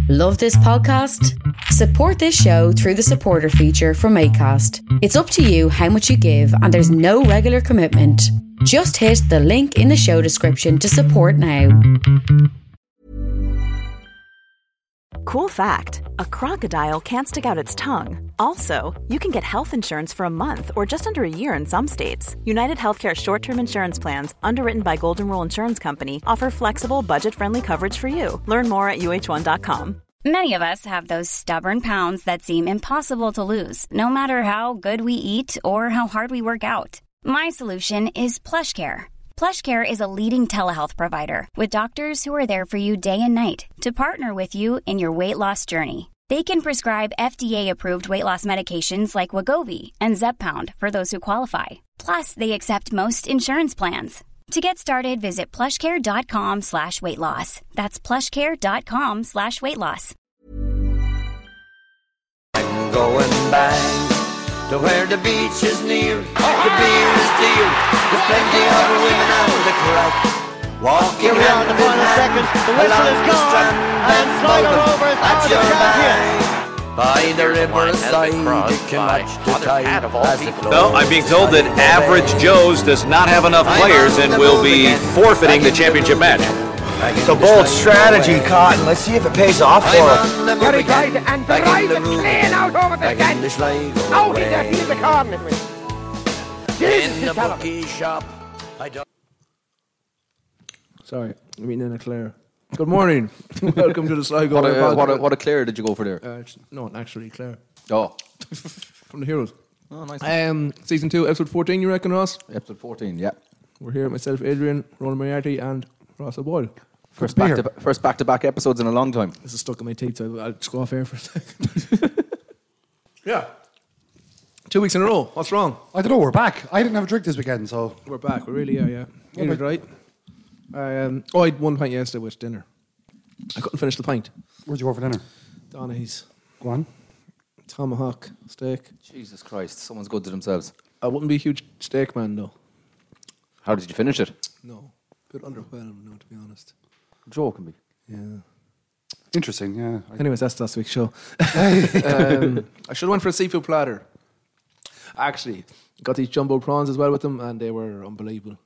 Love this podcast? Support this show through the supporter feature from Acast. It's up to you how much you give, and there's no regular commitment. Just hit the link in the show description to support now. Cool fact, a crocodile can't stick out its tongue. Also, you can get health insurance for a month or just under a year in some states. United Healthcare short-term insurance plans, underwritten by Golden Rule Insurance Company, offer flexible, budget-friendly coverage for you. Learn more at uh1.com. Many of us have those stubborn pounds that seem impossible to lose, no matter how good we eat or how hard we work out. My solution is PlushCare. PlushCare is a leading telehealth provider with doctors who are there for you day and night to partner with you in your weight loss journey. They can prescribe FDA-approved weight loss medications like Wegovy and Zepbound for those who qualify. Plus, they accept most insurance plans. To get started, visit plushcare.com/weightloss. That's plushcare.com/weightloss. I'm going back to where the beach is near, the beer is dear, there's plenty of women on the crack. Walking around the final second, the whistle is gone, and Sligo Rovers are the champions. By the riverside, you can watch the tide as it flows. No, I'm being told that Average Joe's does not have enough players and will be forfeiting the championship match. It's a bold strategy, Cotton. Let's see if it pays off for him. Gary drives it and drives it clean out over the stand. Out in there, he's the corner. In the bookie shop, I don't... Sorry, I'm eating in a Clare. Good morning. Welcome to the Sligo. What a Clare did you go for there? No, actually Clare. Oh. From the Heroes. Oh, nice. Season 2, episode 14, you reckon, Ross? Episode 14, yeah. We're here, myself, Adrian, Ronan Moriarty, and Ross O'Boyle. First back-to-back episodes in a long time. This is stuck in my teeth, so I'll just go off air for a second. Yeah. 2 weeks in a row. What's wrong? I don't know, we're back. I didn't have a drink this weekend, so... We're back, we really are, yeah. You did right. I had 1 pint yesterday with dinner. I couldn't finish the pint. Where'd you go for dinner? Donaghy's. Go on. Tomahawk steak. Jesus Christ, someone's good to themselves. I wouldn't be a huge steak man, though. How did you finish it? No. A bit underwhelmed, no, to be honest. Joking me. Yeah. Interesting, yeah. Anyways, that's last week's show. I should have went for a seafood platter. Actually, got these jumbo prawns as well with them, and they were unbelievable.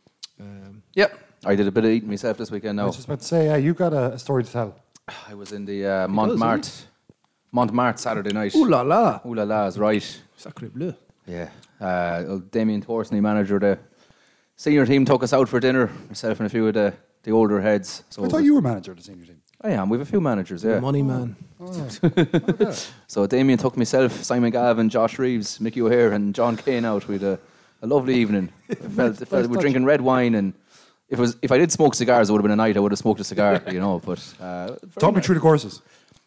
Yep. I did a bit of eating myself this weekend now. I was just about to say, you got a story to tell. I was in the Montmartre Saturday night. Ooh la la. Ooh la la is right. Sacre bleu. Yeah. Damien Thorsney, manager of the senior team, took us out for dinner, myself and a few of the older heads. So I thought you were manager of the senior team. I am. We have a few managers, yeah. Money man. Oh. Okay. So Damien took myself, Simon Gavin, Josh Reeves, Mickey O'Hare and John Kane out. We had a lovely evening. We were drinking red wine, and if I did smoke cigars, it would have been a night. I would have smoked a cigar, you know. But talk me through the courses.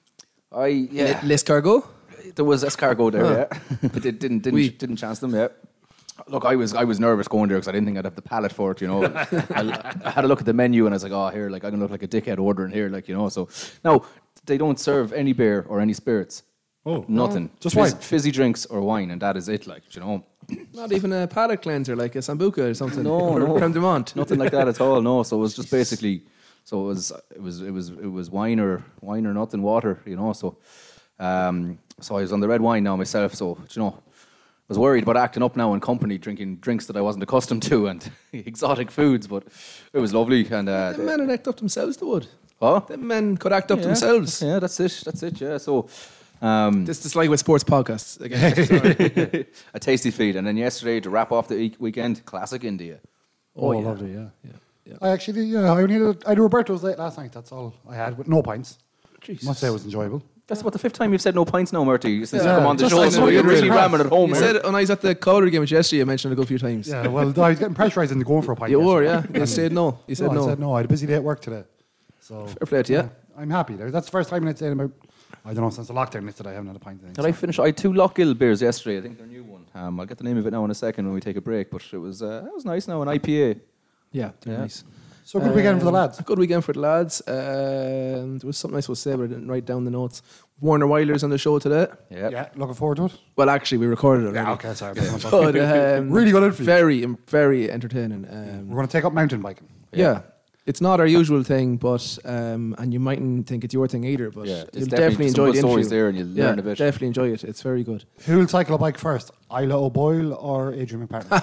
L'Escargot? There was escargot there, yeah. Didn't chance them, yeah. Look, I was nervous going there because I didn't think I'd have the palate for it, you know. I had a look at the menu and I was like, oh, here, like, I'm going to look like a dickhead ordering here, like, you know. So, now, they don't serve any beer or any spirits. Oh. Nothing. Just wine. Fizzy drinks or wine, and that is it, like, you know. Not even a palate cleanser like a Sambuca or something. No. Creme de Menthe. Nothing like that at all, no. So it was just basically, it was wine or nothing, water, you know. So, so I was on the red wine now myself, so, you know. I was worried about acting up now in company, drinking drinks that I wasn't accustomed to and exotic foods, but it was lovely. And the men would act up themselves, they would. What? The men could act up themselves. Yeah, that's it, yeah. So, this is like with sports podcasts again. a tasty feed. And then yesterday, to wrap off the weekend, classic India. Oh, yeah. Lovely, yeah. I actually, I had Roberto's late last night, that's all I had, with no pints. Jesus. Must say it was enjoyable. That's about the 5th time you've said no pints now, Murty, since you've come on the show. So you're really ramming at home. You said when I was at the Calder game yesterday, you mentioned it a good few times. Yeah, well, I was getting pressurised into going for a pint. You were, yeah. You said no. I said no. I had a busy day at work today. So fair play to you. I'm happy. That's the first time I'd say in about, I don't know, since the lockdown that I haven't had a pint. Did I finish? I had 2 Lockgill beers yesterday. I think they're a new one. I'll get the name of it now in a second when we take a break. But it was nice now, an IPA. Yeah, nice. So good weekend for the lads. A good weekend for the lads. There was something I was supposed to say, but I didn't write down the notes. Warner Wyler's on the show today. Yeah, looking forward to it. Well, actually, we recorded it. Yeah, already. okay, sorry. But, really good info. Very entertaining. We're going to take up mountain biking. Yeah. It's not our usual thing, but and you mightn't think it's your thing either. But you'll definitely enjoy the stories interview. there, and you'll learn a bit. Definitely enjoy it. It's very good. Who will cycle a bike first, Isla O'Boyle or Adrian McPartner?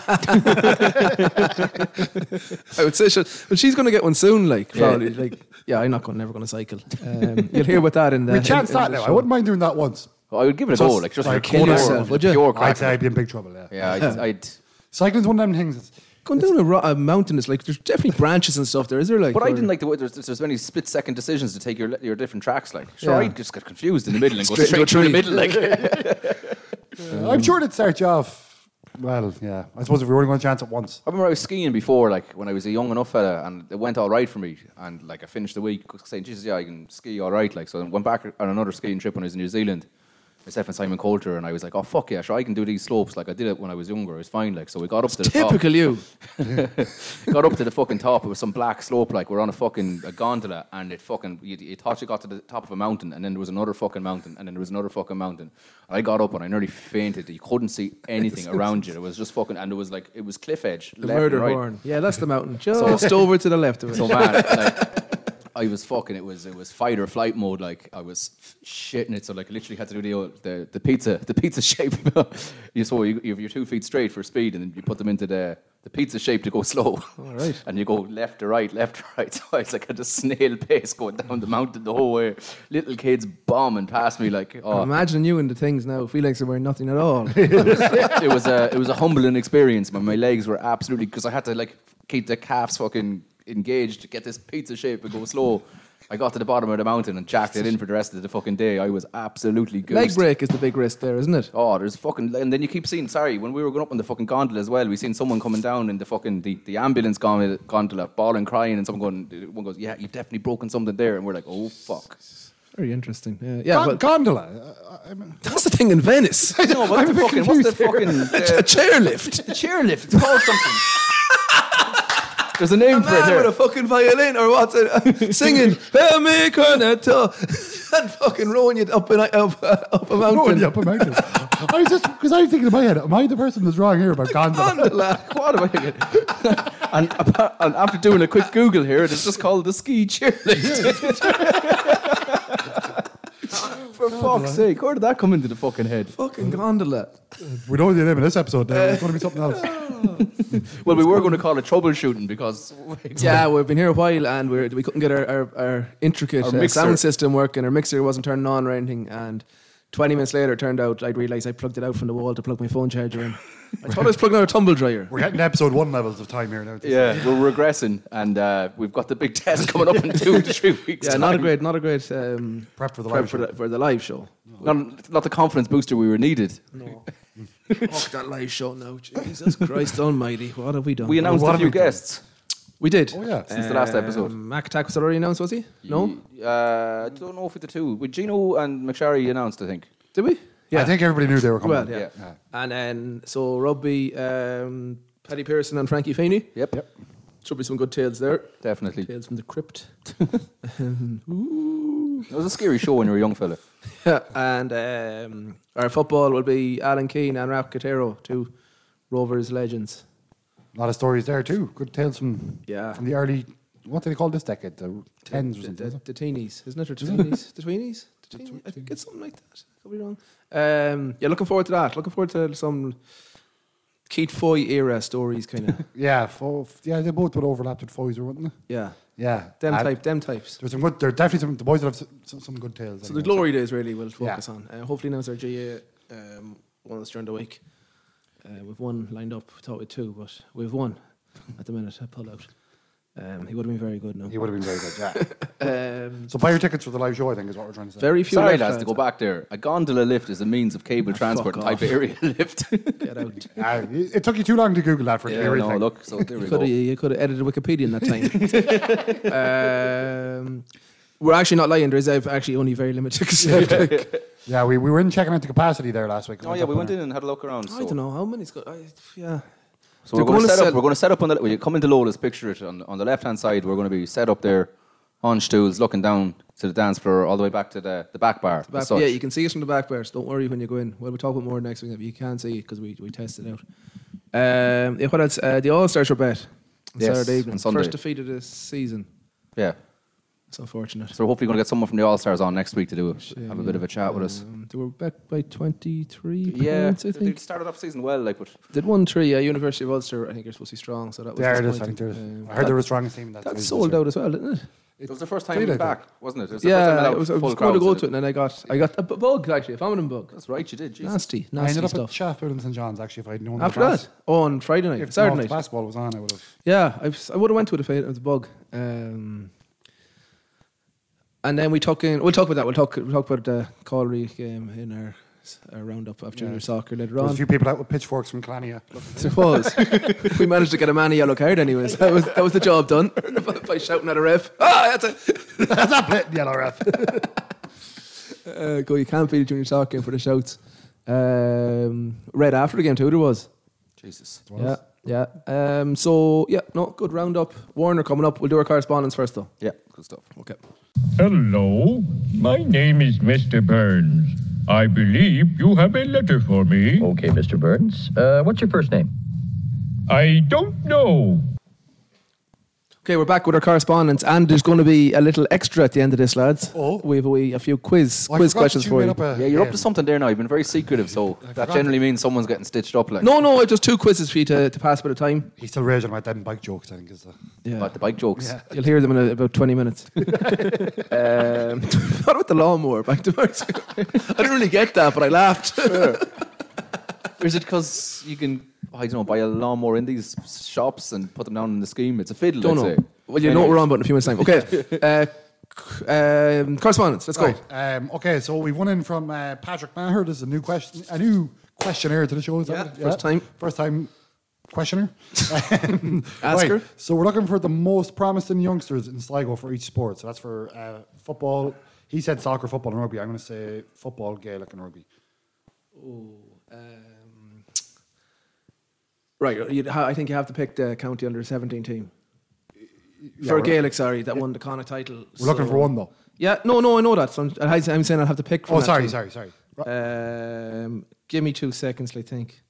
I would say, she's going to get one soon. Like, probably. Like, I'm never going to cycle. You'll hear about that in the. We chance that now. I wouldn't mind doing that once. I would give it a go, like just like for kill yourself, would you? Pure I'd say crack. I'd be in big trouble. I'd. Cycling's one of them things. Going down a mountain is like, there's definitely branches and stuff there, is there? Like, But I didn't like the way there's many split-second decisions to take your different tracks. Like, sure, I just got confused in the middle and go straight through the middle. Like, I'm sure it'd start you off. Well, yeah. I suppose if we were only going to chance it once. I remember I was skiing before, like when I was a young enough fella, and it went all right for me. And like I finished the week saying, "Jesus, I can ski all right." Like, so I went back on another skiing trip when I was in New Zealand. Myself and Simon Coulter, and I was like, "Oh fuck yeah, sure, I can do these slopes." Like I did it when I was younger. It was fine. Like, so we got up to the top. Typical you. Got up to the fucking top. It was some black slope. Like we're on a gondola, and it fucking you thought you got to the top of a mountain, and then there was another fucking mountain, and then there was another fucking mountain. And I got up and I nearly fainted. You couldn't see anything around you. It was just fucking, and it was cliff edge. The left murder and right. horn. Yeah, that's the mountain. Just over to the left of it. So man, like, I was fucking. It was fight or flight mode. Like I was shitting it. So like I literally had to do the pizza shape. you have your 2 feet straight for speed, and then you put them into the pizza shape to go slow. All right. And you go left to right. So I was like at a snail pace going down the mountain the whole way. Little kids bombing past me like. Oh. I'm imagining you in the things now. Feel like they're wearing nothing at all. It was a humbling experience. My legs were absolutely, because I had to like keep the calves fucking engaged to get this pizza shape and go slow. I got to the bottom of the mountain and jacked it in for the rest of the fucking day. I was absolutely goosed. Leg break is the big risk there, isn't it? Oh, there's fucking, and then you keep seeing. Sorry, when we were going up on the fucking gondola as well, we seen someone coming down in the fucking the ambulance gondola, bawling, crying, and one goes, "Yeah, you've definitely broken something there," and we're like, "Oh fuck." Very interesting. Yeah, gondola. That's the thing in Venice. I know. What's the fucking a chairlift? The chairlift. It's called something. There's a name for it here. With a fucking violin or what's it? Singing "Hey, Cornetto" and fucking rolling you up a mountain. Rolling you up a mountain. I was just, because I was thinking in my head, am I the person that's wrong here about gondola? What am I thinking? and after doing a quick Google here, it's just called the ski chairlift. For fuck's sake, where did that come into the fucking head? Fucking gondola. We know the name of this episode now. It's going to be something else. Well, we were going to call it troubleshooting because... Yeah, we've been here a while and we couldn't get our intricate sound system working. Our mixer wasn't turning on or anything, and 20 minutes later it turned out I'd realised I plugged it out from the wall to plug my phone charger in. I thought I was plugging out a tumble dryer. We're getting to episode 1 levels of time here now. Yeah, we're regressing, and we've got the big test coming up in 2 to 3 weeks. Yeah, time. not a great prep for the live show. For the live show. Not the confidence booster we were needed. No. Fuck that live show now. Jesus Christ almighty. What have we done? We announced a few guests. We did. Oh, yeah. Since the last episode. Mac Attack was already announced, was he? No? I don't know if it's the two. With Gino and McSharry announced, I think. Did we? Yeah. I think everybody knew they were coming. Well, yeah. And then, so Rugby, Paddy Pearson and Frankie Feeney. Yep. Should be some good tales there. Definitely. Tales from the crypt. It was a scary show when you were a young fella. Yeah, and our football will be Alan Keane and Ralph Catero, 2 Rovers legends. A lot of stories there too. Good tales from the early, what do they call this decade? The 10s or something. The teenies, isn't it? Or tweenies? The tweenies? I think it's something like that. Could be wrong. Yeah, looking forward to that. Looking forward to some Keith Foy era stories, kind of. Yeah, they both would overlap with Foy's, wouldn't they? Yeah. Yeah. Them types. There's some good, there are definitely some, the boys that have some good tales. So the glory days really we'll focus on. Hopefully now's our GA once during the week. We've one lined up, we thought we had 2, but we've one at the minute. I pulled out. He would have been very good now. He would have been very good, yeah. So buy your tickets for the live show, I think is what we're trying to say. Very few. Sorry, lads, to go back there. A gondola lift is a means of cable transport type of area lift. Get out. It took you too long to Google that for it to be a real thing. Look, so there we go. You could have edited Wikipedia in that time. We're actually not lying. There's actually only very limited tickets. Yeah, we were in checking out the capacity there last week. Oh yeah, we went in and had a look around. I don't know how many's got. Yeah. So we're going to set up. We're going to set up on the. When you come into Lola's, picture it on the left hand side. We're going to be set up there on stools, looking down to the dance floor, all the way back to the back bar. Yeah, you can see it from the back bar. So don't worry when you go in. We'll talk about more next week. But you can see it because we tested it out. What else? The All Stars were bet on Saturday evening. On Sunday. First defeat of the season. Yeah. It's unfortunate. So we're hopefully going to get someone from the All-Stars on next week to have a bit of a chat with us. They were back by 23 Yeah, points, I think. they started off season well. But did 1-3. University of Ulster, I think, are supposed to be strong. So that was I heard they were the strongest team. That sold out as well, didn't it? It was the first time back, wasn't it? It was I was going to go to it, and then I got a bug, actually, a vomiting bug. That's right, you did. Jesus. Nasty I ended up stuff. at Sheffield and St John's, actually, if I'd known after that. Oh, on Friday night, Saturday night. If basketball was on, I would have. Yeah, I would have went to it if it was a bug. And then we'll talk about that. We'll talk about the Calry game in our roundup of junior soccer later on. There was a few people out with pitchforks from Clania. It was. We managed to get a man a yellow card anyways. That was the job done by shouting at a ref. That's a bit yellow ref. You can't beat a junior soccer game for the shouts. Red after the game too, there was. Jesus. Yeah. Good roundup. Warner coming up. We'll do our correspondence first though. Yeah, good stuff. Okay. Hello, my name is Mr. Burns. I believe you have a letter for me. Okay, Mr. Burns. What's your first name? I don't know. Okay, we're back with our correspondence, and there's going to be a little extra at the end of this, lads. Oh. We have a few quiz questions for you. You're up to something there now. You've been very secretive, so that generally means someone's getting stitched up. Like. No, just 2 quizzes for you to pass a bit of time. He's still raging about them bike jokes, I think. About the bike jokes? Yeah. You'll hear them in about 20 minutes. What about the lawnmower? I didn't really get that, but I laughed. Or is it because you can, buy a lawnmower in these shops and put them down in the scheme? It's a fiddle, Don't know. Well, you know what we're on about in a few minutes' time. Okay. Correspondence, let's go. Right. Okay, so we've one in from Patrick Maher. There's a new questionnaire to the show. First time questioner. Asker. So we're looking for the most promising youngsters in Sligo for each sport. So that's for football. He said soccer, football, and rugby. I'm going to say football, Gaelic, and rugby. Right, I think you have to pick the county under 17 team. For Gaelic, that won the Connacht title. We're looking for one though. Yeah, no, I know that. So I'm saying I'll have to pick from sorry. Give me 2 seconds, I think.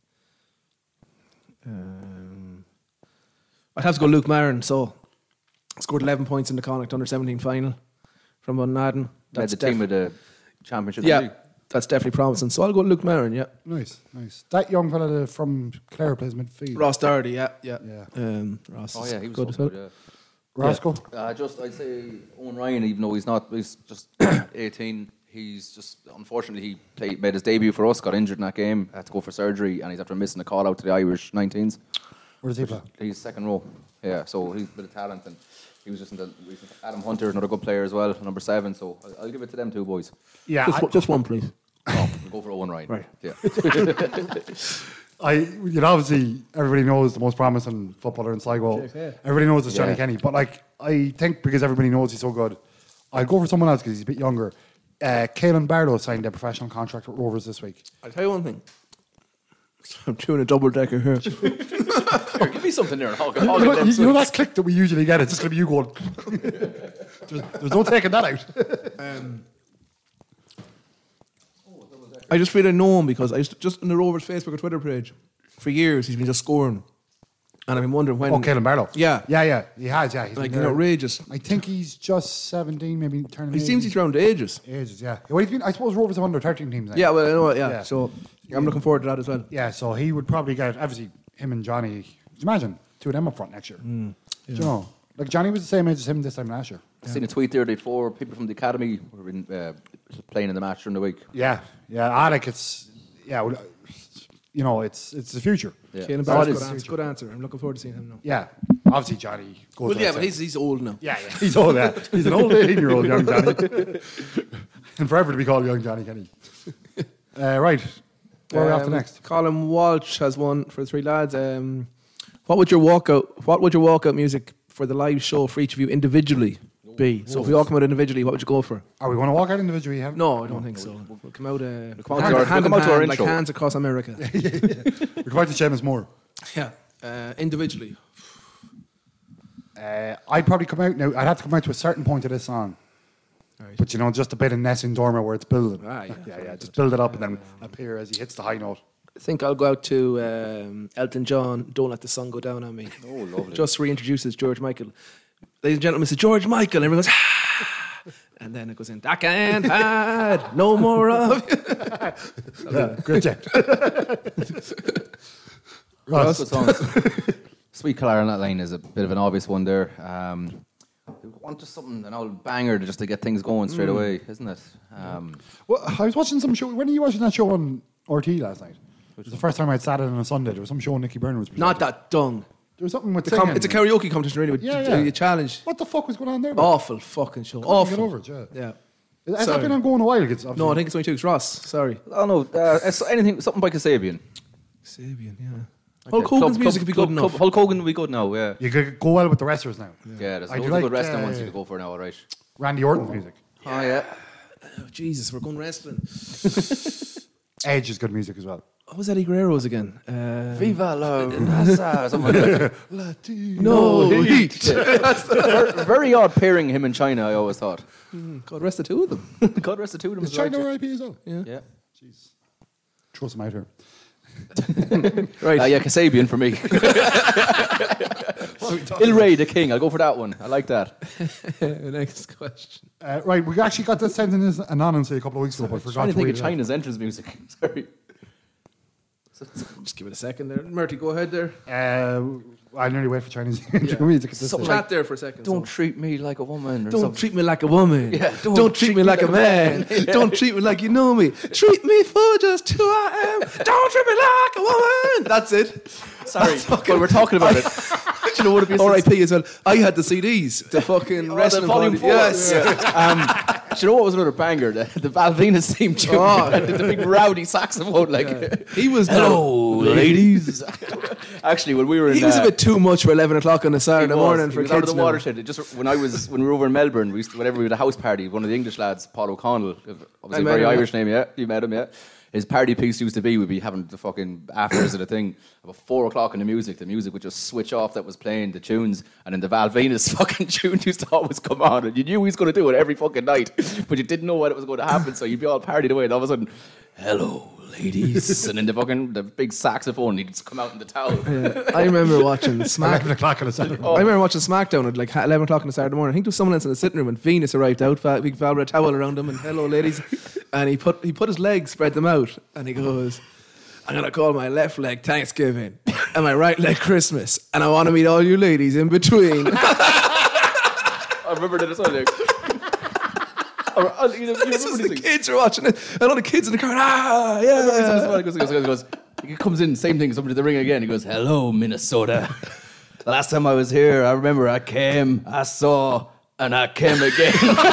I'd have to go Luke Marin. So scored 11 points in the Connacht under 17 final from Bunnaden. That's the team of the championship. Yeah, that's definitely promising. So I'll go Luke Marin. Yeah, nice. That young fella from Clare plays midfield. Ross Doherty. Yeah. Ross. He was good as well. Yeah. Roscoe? I'd say Owen Ryan, even though he's just 18. He's just, unfortunately, he made his debut for us, got injured in that game, had to go for surgery, and he's after missing a call out to the Irish 19s. Where does he play? He's second row. Yeah, so he's a bit of talent, and he was just in the recent. Adam Hunter, another good player as well, number 7. So I'll give it to them 2 boys. Yeah, just one, please. We'll go for Owen Ryan. Right. Yeah. Obviously everybody knows the most promising footballer in Sligo. Everybody knows it's Johnny Kenny, but I think because everybody knows he's so good, I'd go for someone else because he's a bit younger. Caelan Barlow signed a professional contract with Rovers this week. I'll tell you one thing. I'm doing a double decker here. Here, give me something there. You know that click that we usually get? It's just going to be you going. There's no taking that out. I just feel I know him because I just in the Rovers Facebook or Twitter page for years he's been just scoring, and I've been wondering when. Oh, Caelan Barlow. Yeah, he has. Yeah, he's outrageous. I think he's just 17, maybe turning. He seems he's around ages. Yeah. Well, he's been. I suppose Rovers have under 13 teams now. Yeah, well, I know. Yeah, so I'm looking forward to that as well. Yeah, so he would probably get obviously him and Johnny. Imagine 2 of them up front next year. Do you know? Johnny was the same age as him this time last year. I've seen a tweet there. 4 people from the academy were playing in the match during the week. Yeah. It's it's the future. Yeah. Good answer. I'm looking forward to seeing him now. Yeah, obviously Johnny goes. Well, but he's old now. Yeah, he's old. Yeah, he's an old 18-year-old young Johnny, and forever to be called young Johnny Kenny. Right, where are we off to next? Colin Walsh has one for 3 lads. What would your walkout music for the live show for each of you individually be? So if we all come out individually, what would you go for? Are we going to walk out individually? No, I don't think so. We'll come out hand in hand, like hands across America. We'll come out to Seamus Moore. Yeah, individually. I'd probably come out now. I'd have to come out to a certain point of this song. Right. But just a bit of Nessun Dorma where it's building. Yeah. Just build it up and then appear as he hits the high note. I think I'll go out to Elton John, Don't Let the Sun Go Down on Me. Oh, lovely. Just reintroduces George Michael. ladies and gentlemen, Mr. George Michael. And everyone goes, and then it goes in, that can't hide, no more of you. Great job. Ross. Sweet Colour on that line is a bit of an obvious one there. We want just something, an old banger just to get things going straight away, isn't it? Well, I was watching some show. When are you watching that show on RT last night? It was the first time I'd sat in on a Sunday. There was some show Nicky Byrne was presenting. Not that dung. There was something with singing. It's a karaoke competition, really, with a challenge. What the fuck was going on there? Awful fucking show. Awful. Get over it, yeah. Has that been ongoing a while? No, I think it's only 2 weeks. Ross, sorry. Oh no, it's something by Kasabian. Kasabian, yeah. Hulk Hogan's music would be good enough. Hulk Hogan would be good now, yeah. You could go well with the wrestlers now. Yeah, there's loads of good wrestling ones you could go for now, all right. Randy Orton music. Oh, yeah. Oh, Jesus, we're going wrestling. Edge is good music as well. What was Eddie Guerrero's again? Viva la NASA, something like that. Latino Heat. Very odd pairing, him and China, I always thought. God rest the two of them. God rest the two of them. Is China RIP as well? Yeah. Jeez. Throw some out here. Right. Yeah, Kasabian for me. Il Rey the King. I'll go for that one. I like that. Next question. Right, we actually got this sent in anonymously a couple of weeks ago, but forgot to think read of China's entrance music. Sorry. Just give it a second there. Murty, go ahead there. I'll nearly wait for Chinese music. Chat there for a second. Don't treat me like a woman. Or don't something. treat me like a woman. Yeah, don't treat me like a man. Yeah. Don't treat me like you know me. Treat me for just who I am. Don't treat me like a woman. That's it. Sorry, but we're talking about it. Do you know what it is? R.I.P. as well. I had the CDs. The fucking wrestling volume 4. Yes. Yeah. Do you know what was another banger? The Val Venus theme tune. The big rowdy saxophone. He was. Hello, ladies. Actually, when we were in, he was a bit too much for 11 o'clock on a Saturday morning for kids. Out of the watershed. Just when we were over in Melbourne, whenever we had a house party, one of the English lads, Paul O'Connell, obviously a very Irish name, yeah. You met him, yeah. His party piece used to be, we'd be having the fucking afters of the thing, about 4 o'clock in the music would just switch off that was playing the tunes, and then the Val Venus fucking tune used to always come on, and you knew he was going to do it every fucking night, but you didn't know when it was going to happen, so you'd be all partied away, and all of a sudden, hello, ladies, and then the big saxophone, he'd just come out in the towel. Yeah. I remember watching 11 o'clock on a Saturday morning. I remember watching SmackDown at like 11 o'clock on a Saturday morning. I think there was someone else in the sitting room, and Venus arrived out, big Val with a towel around him, and hello, ladies. And he put his legs, spread them out, and he goes, I'm going to call my left leg Thanksgiving and my right leg Christmas, and I want to meet all you ladies in between. I remember that. This is the kids are watching it, and all the kids in the car, He comes in, same thing, somebody to the ring again. He goes, hello, Minnesota. The last time I was here, I remember I came, I saw, and I came again.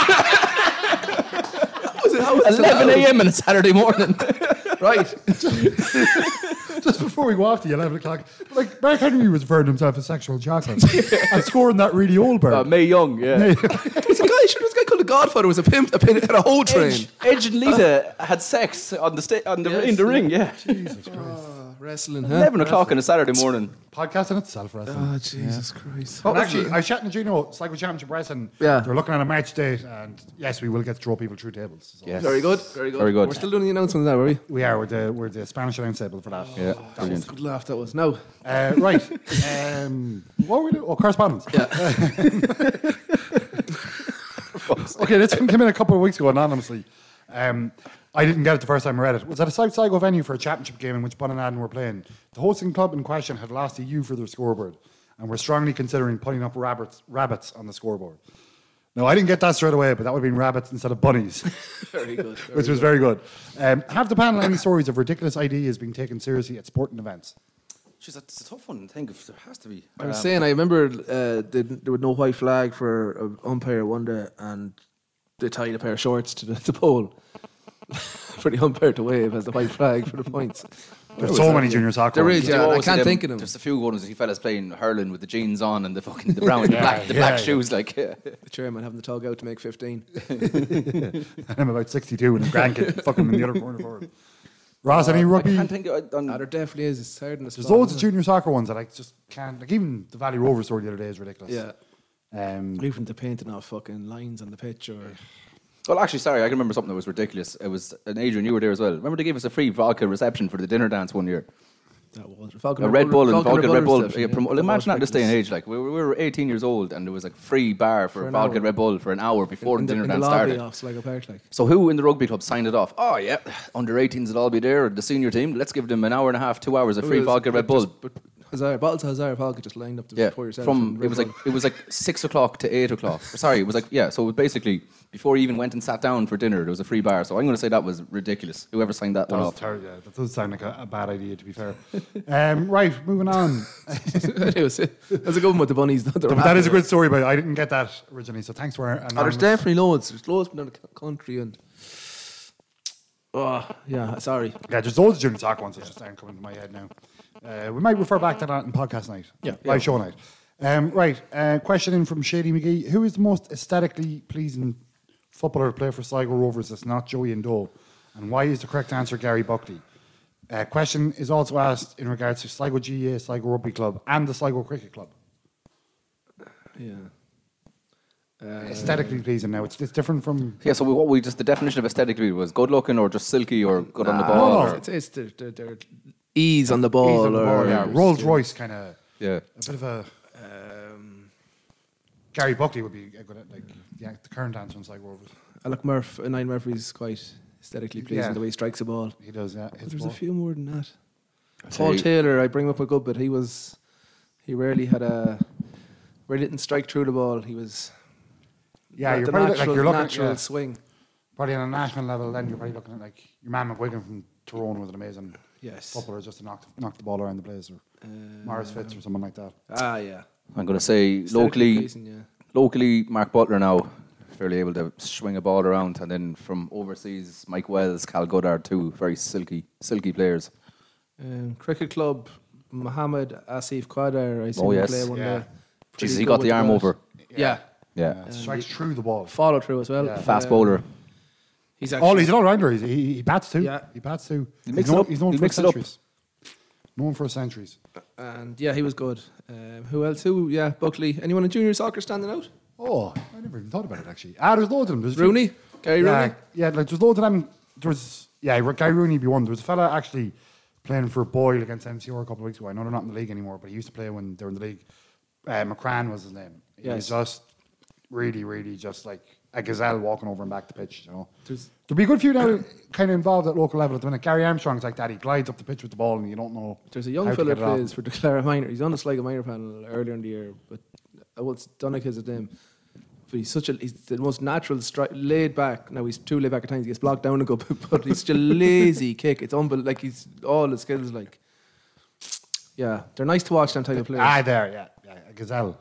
11 a.m. on a Saturday morning. Right. Just before we go off the 11 o'clock, like Mark Henry was referring to himself as sexual chocolate and scoring that really old bird. May Young, yeah. There's a guy called the Godfather was a pimp, had a whole train. Edge and Lita had sex in the ring, yeah. Jesus Christ. Wrestling, 11 o'clock on a Saturday morning. Podcasting itself, wrestling. Oh, Jesus Christ. And actually, I was chatting to Gino, Sligo Championship Wrestling. Yeah. They're looking at a match date, and yes, we will get to throw people through tables. So. Yes. Very good. We're still doing the announcements now, are we? We are. We're the Spanish announce table for that. Yeah. That was a good laugh, that was. No. Right. What were we doing? Oh, correspondence. Yeah. Okay, this one came in a couple of weeks ago anonymously. I didn't get it the first time I read it. It was at a South Sligo venue for a championship game in which Bunnadan were playing. The hosting club in question had lost a U for their scoreboard and were strongly considering putting up rabbits on the scoreboard. Now, I didn't get that straight away, but that would have been rabbits instead of bunnies. Very good. Which was very good. Have the panel any stories of ridiculous ideas being taken seriously at sporting events? Jeez, that's a tough one to think of. There has to be. I was saying, I remember there was no white flag for an umpire one day, and they tied a pair of shorts to the pole for the umpire to wave as the white flag for the points. There's so many junior soccer. There is, yeah. I can't think of them. There's a few ones of you fellas playing hurling with the jeans on and the brown, the black shoes, like. Yeah. The chairman having the tug out to make 15. And I'm about 62 and a grandkid fucking in the other corner forward. Ross, any rugby? I can't think of there definitely is. It's hard in the There's loads of junior soccer ones that I just can't. Like even the Valley Rover story the other day is ridiculous. Yeah. Even the painting of fucking lines on the pitch or. Well, actually, sorry, I can remember something that was ridiculous. It was, and Adrian, you were there as well. Remember they gave us a free vodka reception for the dinner dance one year? That was a Red Bull and Falcon Red Bull. Well, imagine that in this day and age. Like we were 18 years old, and there was like free bar for Falcon Red Bull for an hour before the dinner dance started. Off Sligo Park, like. So who in the rugby club signed it off? Oh yeah, under 18s will all be there. The senior team. Let's give them an hour and a half, 2 hours of free Falcon Red Bull. Bottles of Hazard Falcon just lined up to pour yourself. It was like 6 o'clock to 8 o'clock. Sorry, it was like So it was basically before you even went and sat down for dinner, there was a free bar. So I'm going to say that was ridiculous. Whoever signed that one off. That does sound like a bad idea, to be fair. Right, moving on. That's a good one with the bunnies. That is a good story, but I didn't get that originally. So thanks for it. There's definitely loads. There's loads from the country and. Oh yeah, sorry. Yeah, there's loads of junior soccer ones that just aren't coming to my head now. We might refer back to that in podcast night. Live show night. Right. Question in from Shady McGee. Who is the most aesthetically pleasing footballer to play for Sligo Rovers that's not Joey and Doe? And why is the correct answer Gary Buckley? Question is also asked in regards to Sligo GA, Sligo Rugby Club and the Sligo Cricket Club. Yeah. Aesthetically pleasing now. It's different from... Yeah, so the definition of aesthetically was good looking or just silky or good on the ball? It's their ease on the ball. Rolls Royce kind of... Yeah. A bit of a... Gary Buckley would be a good at, the current answer on Sligo Rovers. Look, Nine Murphy's quite aesthetically pleasing the way he strikes a ball. He does, yeah. But there's a few more than that. Paul Taylor, I bring him up a good bit. He rarely didn't strike through the ball. He was... Yeah, you're probably you're looking natural at swing. Probably on a national level, then you're probably looking at your man McGuigan from Tyrone was an amazing footballer just to knock the ball around the place, or Morris Fitz or someone like that. Yeah. I'm going to say locally, Mark Butler now fairly able to swing a ball around, and then from overseas, Mike Wells, Cal Goddard, two very silky players. Cricket club, Mohammed Asif Quadar. I seen him play one day. Jesus, he got the arm over. Yeah. Strikes through the ball. Follow through as well. Fast bowler. He's an all-rounder. He bats too. Yeah. He bats too. He's known for centuries. Known for centuries. And he was good. Who else? Buckley. Anyone in junior soccer standing out? Oh, I never even thought about it actually. There's loads of them. Rooney? Gary Rooney? Yeah, there's loads of them. Gary Rooney would be one. There was a fella actually playing for Boyle against MCR a couple of weeks ago. I know they're not in the league anymore, but he used to play when they were in the league. McCran was his name. He was just really, really just like a gazelle walking over and back the pitch. You know, there'll be a good few now kind of involved at local level at the minute. Gary Armstrong's like that. He glides up the pitch with the ball, and you don't know. There's a young fella who plays for the Clara Minor. He's on the Sligo Minor panel earlier in the year, but what's Donnacha's his name? But he's the most natural, laid back. Now he's too laid back at times. He gets blocked down a go, but he's such a lazy kick. It's unbelievable. Like he's all his skills. Like, yeah, they're nice to watch. Them type of players. A gazelle.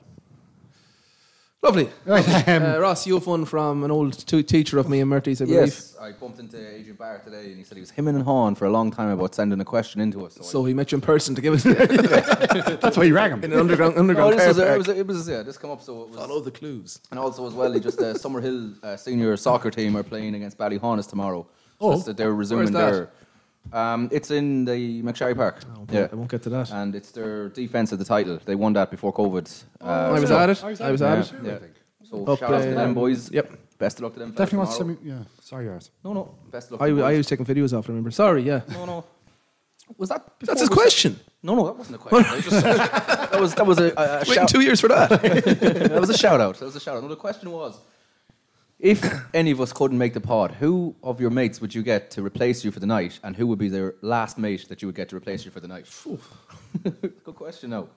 Lovely. Ross, you have one from an old teacher of me and Murty's, I believe. Yes, I bumped into Adrian Barr today, and he said he was hemming and hawing for a long time about sending a question into us. So he met you in person to give us. That's why you rang him in an underground. This come up. So it was, follow the clues. And also as well, Summerhill senior soccer team are playing against Ballyhonus tomorrow. So they're resuming their. It's in the McSharry Park. I won't get to that. And it's their defence of the title. They won that before COVID. I was at it. Yeah. So shout out to them boys. Yep. Best of luck to them. Definitely want to send me. Yeah. Sorry, yours. No. Best of luck. I was taking videos off. Remember? Sorry. Yeah. No. Was that? That's his question. No, that wasn't a question. That was a waiting 2 years for that. That was a shout out. No, the question was, if any of us couldn't make the pod, who of your mates would you get to replace you for the night, and who would be their last mate that you would get to replace you for the night? Good question, now.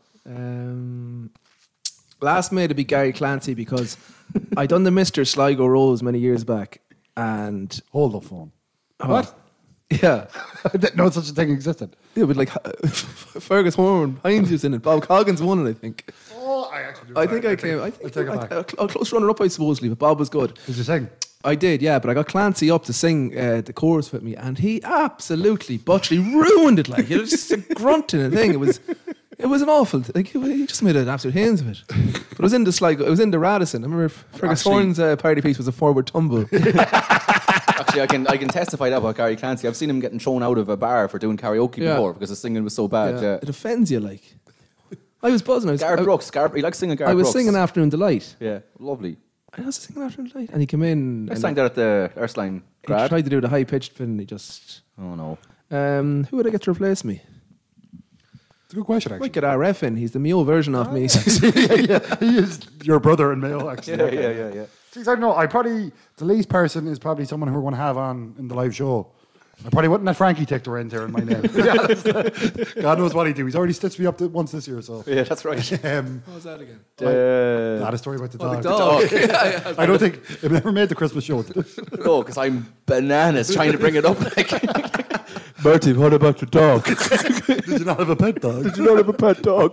Last mate would be Gary Clancy, because I done the Mr. Sligo Rose many years back, and hold the phone. What? Yeah, I didn't know such a thing existed. Yeah, but like Fergus Horn, Hines was in it. Bob Coggins won it, I think. I think I came. I think a close runner-up, I supposedly, but Bob was good. Did you sing? I did, yeah, but I got Clancy up to sing the chorus with me, and he absolutely butchly ruined it. Like, it was just a grunting and thing. It was an awful. He just made an absolute hands of it. But it was in the Sligo. It was in the Radisson. I remember Fergus Horn's party piece was a forward tumble. Actually, I can testify that about Gary Clancy. I've seen him getting thrown out of a bar for doing karaoke before because his singing was so bad. Yeah. It offends you, like. I was buzzing. Gareth Brooks. He likes singing Gareth Brooks. I was singing Afternoon Delight. Yeah, lovely. I was singing Afternoon Delight. And he came in. I sang that at the Erskine grad. He tried to do the high-pitched thing and he just... Oh, no. Who would I get to replace me? It's a good question, Might actually. get our ref in. He's the Mayo version of me. yeah, he is your brother in Mayo, actually. Yeah. See, I don't know. The least person is probably someone who we're going to have on in the live show. I probably wouldn't let Frankie take the reins here in my name. God knows what he'd do. He's already stitched me up once this year, so. Yeah, that's right. What was that again? Not a story about the dog. The dog. I don't think it never made the Christmas show. No, because I'm bananas trying to bring it up. Like, Bertie, what about the dog? Did you not have a pet dog? Did you not have a pet dog?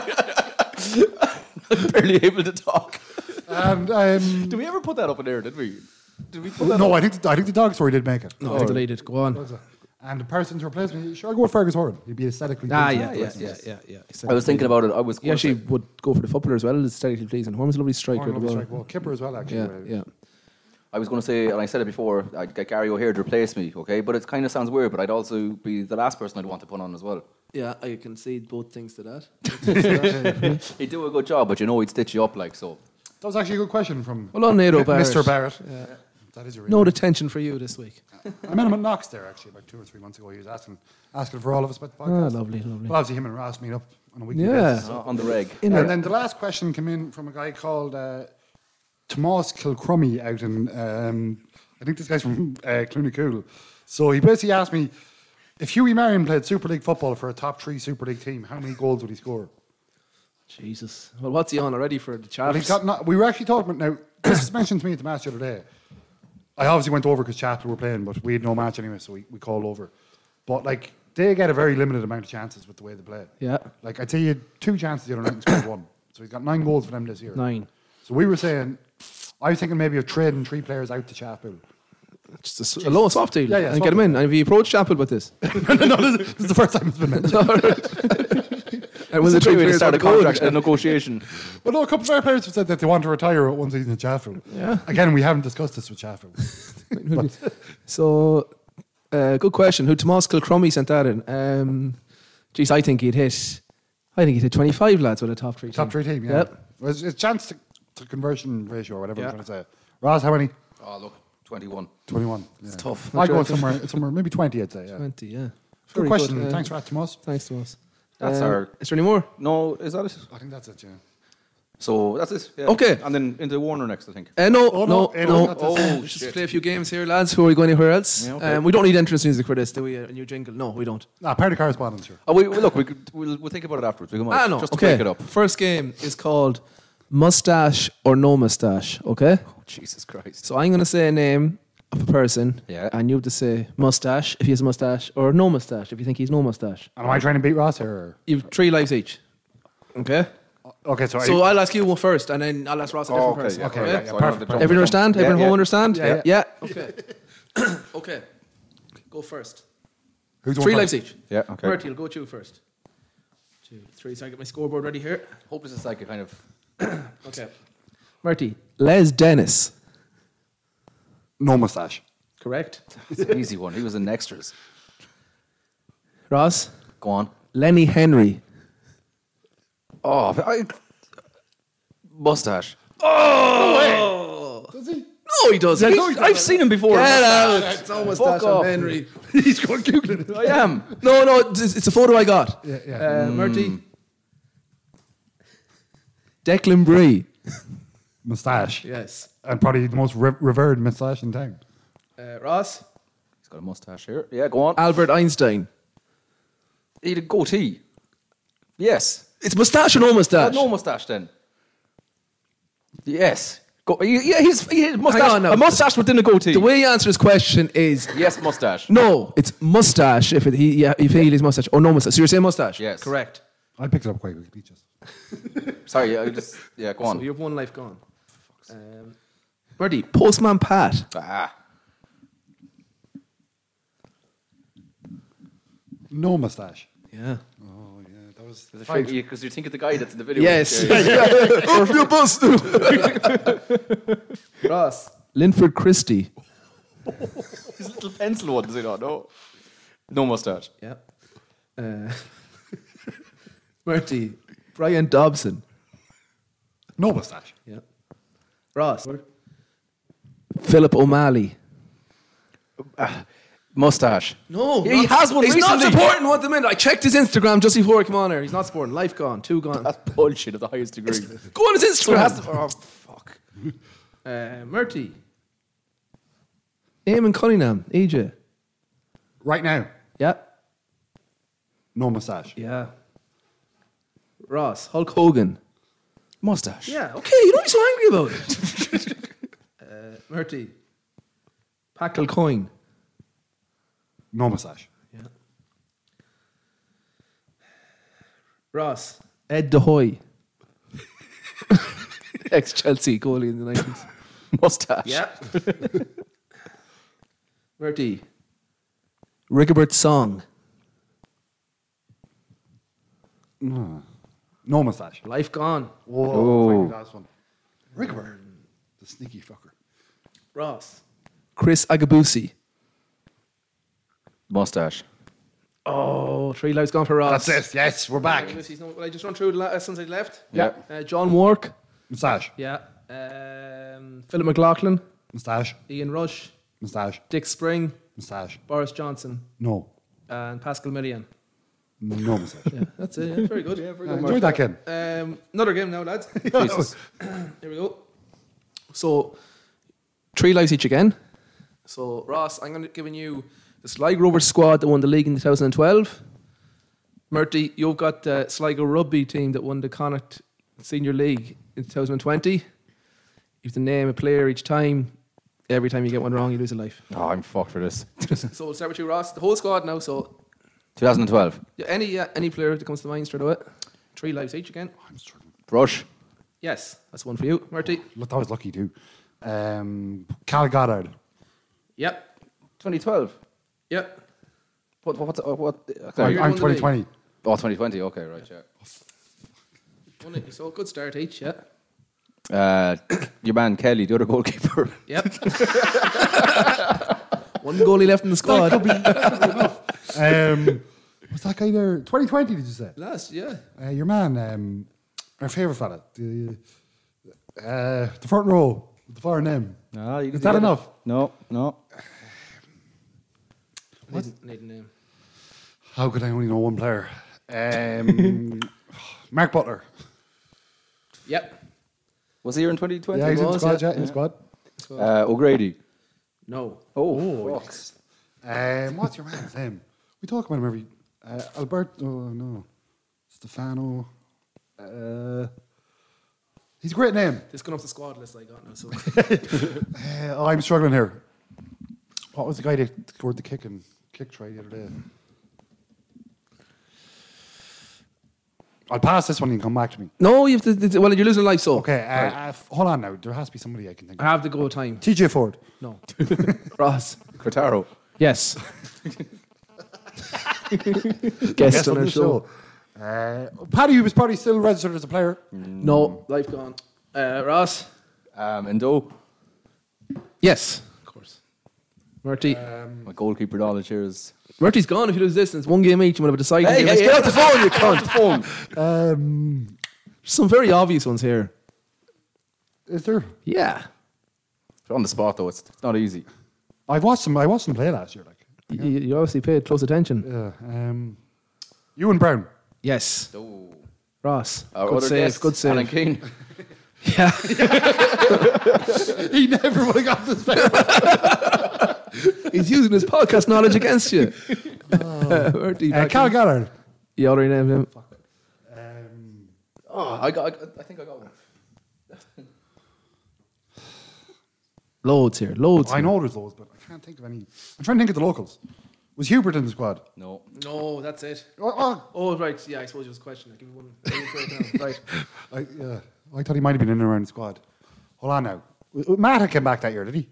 I'm barely able to talk. And Did we ever put that up in there? Did we? Did we put that no, up? I think the dog story did make it. No, deleted. Go on. And the person to replace me, sure, I'll go with Fergus Horan. He'd be aesthetically Yeah. I was thinking about it. I was. He actually would go for the footballer as well as aesthetically pleasing. Horn's a lovely striker. Well, Kipper as well, actually. Yeah. I was going to say, and I said it before, I'd get Gary O'Hare to replace me, okay? But it kind of sounds weird, but I'd also be the last person I'd want to put on as well. Yeah, I concede both things to that. He'd do a good job, but he'd stitch you up like so. That was actually a good question from Well on Nato Barrett. Mr. Barrett. Yeah. That is a No detention for you this week. I met him at Knox there, actually, about 2 or 3 months ago. He was asking for all of us about the podcast. Lovely. Well, obviously, him and Ross meet up on a weekly basis. On the reg. And then the last question came in from a guy called Tomás Kilcrummy out in, I think this guy's from Clonakul. So he basically asked me, if Hughie Marion played Super League football for a top 3 Super League team, how many goals would he score? Jesus. Well, what's he on already for the Well, Chaps? we were actually talking about, now, this was mentioned to me at the match the other day. I obviously went over because Chaps were playing, but we had no match anyway, so we called over. But, like, they get a very limited amount of chances with the way they play. Yeah. Like, I tell you, 2 chances the other night and scored 1. So he's got 9 goals for them this year. 9. So we were saying, I was thinking maybe of trading 3 players out to Chappell. Just a low swap deal. Yeah, and get him in. And have you approached Chappell with this? No, this is the first time it's been mentioned. And when the 3 players start a want to go, contract negotiation. Well, no, a couple of our players have said that they want to retire at 1 season at Chaffel. Yeah. Again, we haven't discussed this with Chaffel. So, good question. Who Tomás Kilcrummy sent that in? Geez, I think he'd hit 25 lads with a top 3 team. Top 3 team, yeah. Yep. Well, it's chance to conversion ratio or whatever Yeah. I'm trying to say. Ross, how many? Oh, look, 21. 21. It's tough. I'd go somewhere, maybe 20, I'd say. Yeah. 20, yeah. Good question. Thanks for that, Tomas. Thanks, Tomas. That's our. Is there any more? No, is that it? I think that's it, yeah. So that's it. Yeah. Okay. And then into Warner next, I think. No. Let's Just play a few games here, lads. Before we go anywhere else. Yeah, okay. We don't need entrance music for this, do we? A new jingle? No, we don't. Part of correspondence here. Oh, look, we'll think about it afterwards. We can just to okay. break it up. First game is called Mustache or No Mustache, okay? Oh, Jesus Christ. So I'm going to say a name of a person, and you have to say mustache if he has a mustache, or no mustache if you think he's no mustache. And am I trying to beat Ross here? Or? You've 3 lives each. Okay? Okay, so I'll ask you one first, and then I'll ask Ross a different person. Yeah, okay, right. yeah, So perfect. Everyone understand? Everyone home understand? Yeah. Okay. Okay. Go first. Who's 3 lives each. Yeah, okay. Bertie, I'll go with you first. 2, 3. So I get my scoreboard ready here. Hope this is like a kind of. Okay. Bertie, Les Dennis. No mustache. Correct. It's an easy one. He was in extras. Ross. Go on. Lenny Henry. Oh, mustache. Oh! Does he? No, he doesn't. I've seen him before. Get out. It's no mustache on Henry. He's going Googling it. I am. No, it's a photo I got. Yeah. Bertie. Declan Bree. Mustache. Yes. And probably the most revered mustache in town. Ross. He's got a mustache here. Yeah, go on. Albert Einstein. He had a goatee. Yes. It's mustache or no mustache? No mustache then. Yes. He had mustache. Hang on now. A mustache within a goatee. The way you answer this question is yes, mustache. no. It's mustache if he had his mustache or no mustache. So you're saying mustache? Yes. Correct. I picked it up quite quickly. Just. Sorry, go on. So you have 1 life gone. Bertie, Postman Pat. No mustache. Yeah. Oh, yeah. That was because you think of the guy that's in the video. Yes. Up your bus. Ross. Linford Christie. His little pencil one, does he not? No mustache. Yeah. Bertie. Brian Dobson. No mustache. Yeah. Ross. Philip O'Malley. Mustache. No, he has one He's recently. not supporting one at the minute. I checked his Instagram just before I come on here. He's not supporting. Life gone. 2 gone. That's bullshit at the highest degree. Go on his Instagram. Oh, fuck. Murty. Eamon Cunningham. EJ. Right now, Yeah. no moustache. Yeah. Ross. Hulk Hogan. Mustache. Yeah. Okay. You don't be so angry about it. Murty. Pacal Coyne. No moustache. Yeah. Ross. Ed De Hoy. Ex-Chelsea goalie in the 90s. Mustache. Yeah. Murty. Rigobert Song. No moustache. Life gone. Whoa. Finally last one. Rigobert. The sneaky fucker. Ross. Chris Agabusi. Mustache. Oh, 3 lives gone for Ross. That's it. Yes, we're back. Will I just run through the lessons I left? Yeah. John Wark. Moustache. Yeah. Philip McLaughlin. Moustache. Ian Rush. Moustache. Dick Spring. Moustache. Boris Johnson. No. And Pascal Millian. No moustache. Yeah, that's it. Yeah, very good. Yeah, very good. Enjoy that game. Another game now, lads. Jesus. Here we go. So, 3 lives each again. So, Ross, I'm going to giving you the Sligo Rovers squad that won the league in 2012. Murty, you've got the Sligo rugby team that won the Connacht Senior League in 2020. You have to name a player each time. Every time you get one wrong, you lose a life. Oh, I'm fucked for this. So we'll start with you, Ross. The whole squad now. So 2012. any player that comes to mind straight away. 3 lives each again. I'm struggling. Brush. Yes, that's one for you, Murty. Look, I was lucky too. Cal Goddard. Yep. 2012. Yep. What? I'm you're the one 2020. Oh, 2020. Okay, right, yeah. So good start each, yeah. Your man Kelly, the other goalkeeper. Yep. One goalie left in the squad. Was that guy there? 2020, did you say? Last, yeah. Your man, our favourite fella, the front row, with the foreign name. No, you Is that enough? No. Need a name. How could I only know one player? Mark Butler. Yep. Was he here in 2020? Yeah, he's in the squad. Yeah, in the squad. O'Grady. No. Oh, fuck. What's your man's name? We talk about him every. Alberto. No. Stefano. He's a great name. This going off the squad list I got now. So I'm struggling here. What was the guy that scored the kick try the other day? I'll pass this one and come back to me. no, you have to. Well, you're losing life. So Okay, hold on now. There has to be somebody I can think I of. have to go time. TJ Ford. No. Ross. Cortaro. Yes. Guest on our show. Paddy was probably still registered as a player. No, life gone. Ross. Endo. Yes, of course. Murty. My goalkeeper knowledge here is. Murty's gone if you lose this. And it's 1 game each. You want to decide. Hey, Let's get out the phone, you cunt. Phone. Some very obvious ones here. Is there? Yeah. On the spot though, it's not easy. I watched them play last year. Like, You obviously paid close attention. yeah. Ewan Brown. Yes. Oh. Ross. Our Good other save. guest, Good save. Alan Keane. Yeah. He never would have got this better. He's using his podcast knowledge against you. Murty. Cal Goddard. You already named him. I think I got one. Loads here. Loads. I know there's those, but I can't think of any. I'm trying to think of the locals. Was Hubert in the squad? No. No, that's it. Oh, Right. Yeah, I suppose it was a question. I'll give you one. Right. I thought he might have been in and around the squad. Hold on now. Matt came back that year, did he?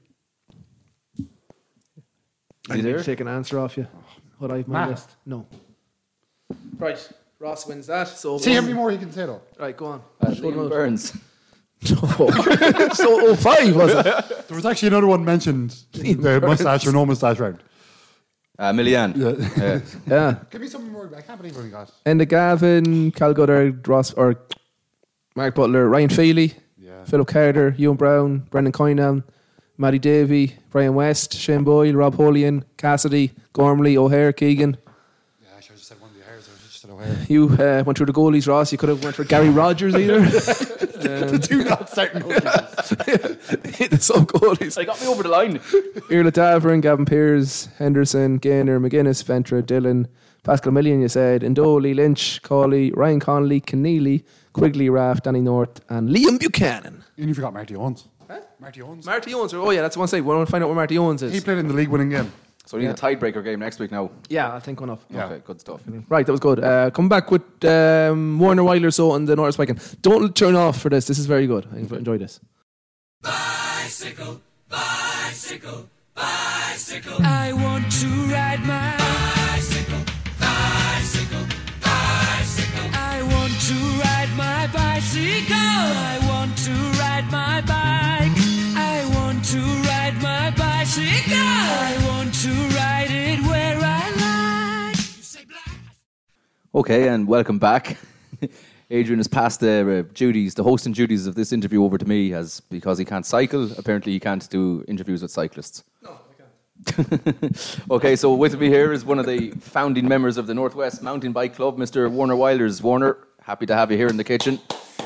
I need to take an answer off you. What I've my Matt. list. No. Right. Ross wins that. So See how many more he can say though. Right, go on. Liam Burns. So 05 was it? There was actually another one mentioned. The moustache or no moustache round. Millian. Yeah. Yeah. Give me something more. I can't believe what he got. Enda Gavin, Cal Goddard, Ross or Mark Butler, Ryan Feely, Philip Carter, Ewan Brown, Brendan Coynan, Matty Davey, Brian West, Shane Boyle, Rob Holian, Cassidy, Gormley, O'Hare, Keegan. Yeah, I should have just said one of the O'Hares. I just said O'Hare. You went through the goalies, Ross. You could have went for Gary Rogers either. The two not starting the sub goalies. They got me over the line. Irla Davern, Gavin Pears, Henderson, Gaynor, McGuinness, Ventura, Dillon, Pascal Million, you said, Indoli, Lynch, Cawley, Ryan Connolly, Keneally, Quigley, Raff, Danny North, and Liam Buchanan. You forgot Marty Owens. Huh? Marty Owens. Marty Owens. Oh, yeah, that's one side. We want to find out where Marty Owens is. He played in the league-winning game. So we need a tiebreaker game next week now. Yeah, I'll think one up. Yeah. Okay, good stuff. Right, that was good. Come back with Warner Weiler so and the Norris Viking. Don't turn off for this. This is very good. I enjoy this. Bicycle, bicycle, bicycle. I want to ride my bicycle, bicycle, bicycle. I want to ride my bicycle. I want to ride my bike. I want to ride my bicycle. I want to ride it where I like. Okay, and welcome back. Adrian has passed the duties, the hosting duties of this interview over to me, as because he can't cycle. Apparently, he can't do interviews with cyclists. No, I can't. Okay, so with me here is one of the founding members of the Northwest Mountain Bike Club, Mr. Warner Weilers. Warner, happy to have you here in the kitchen.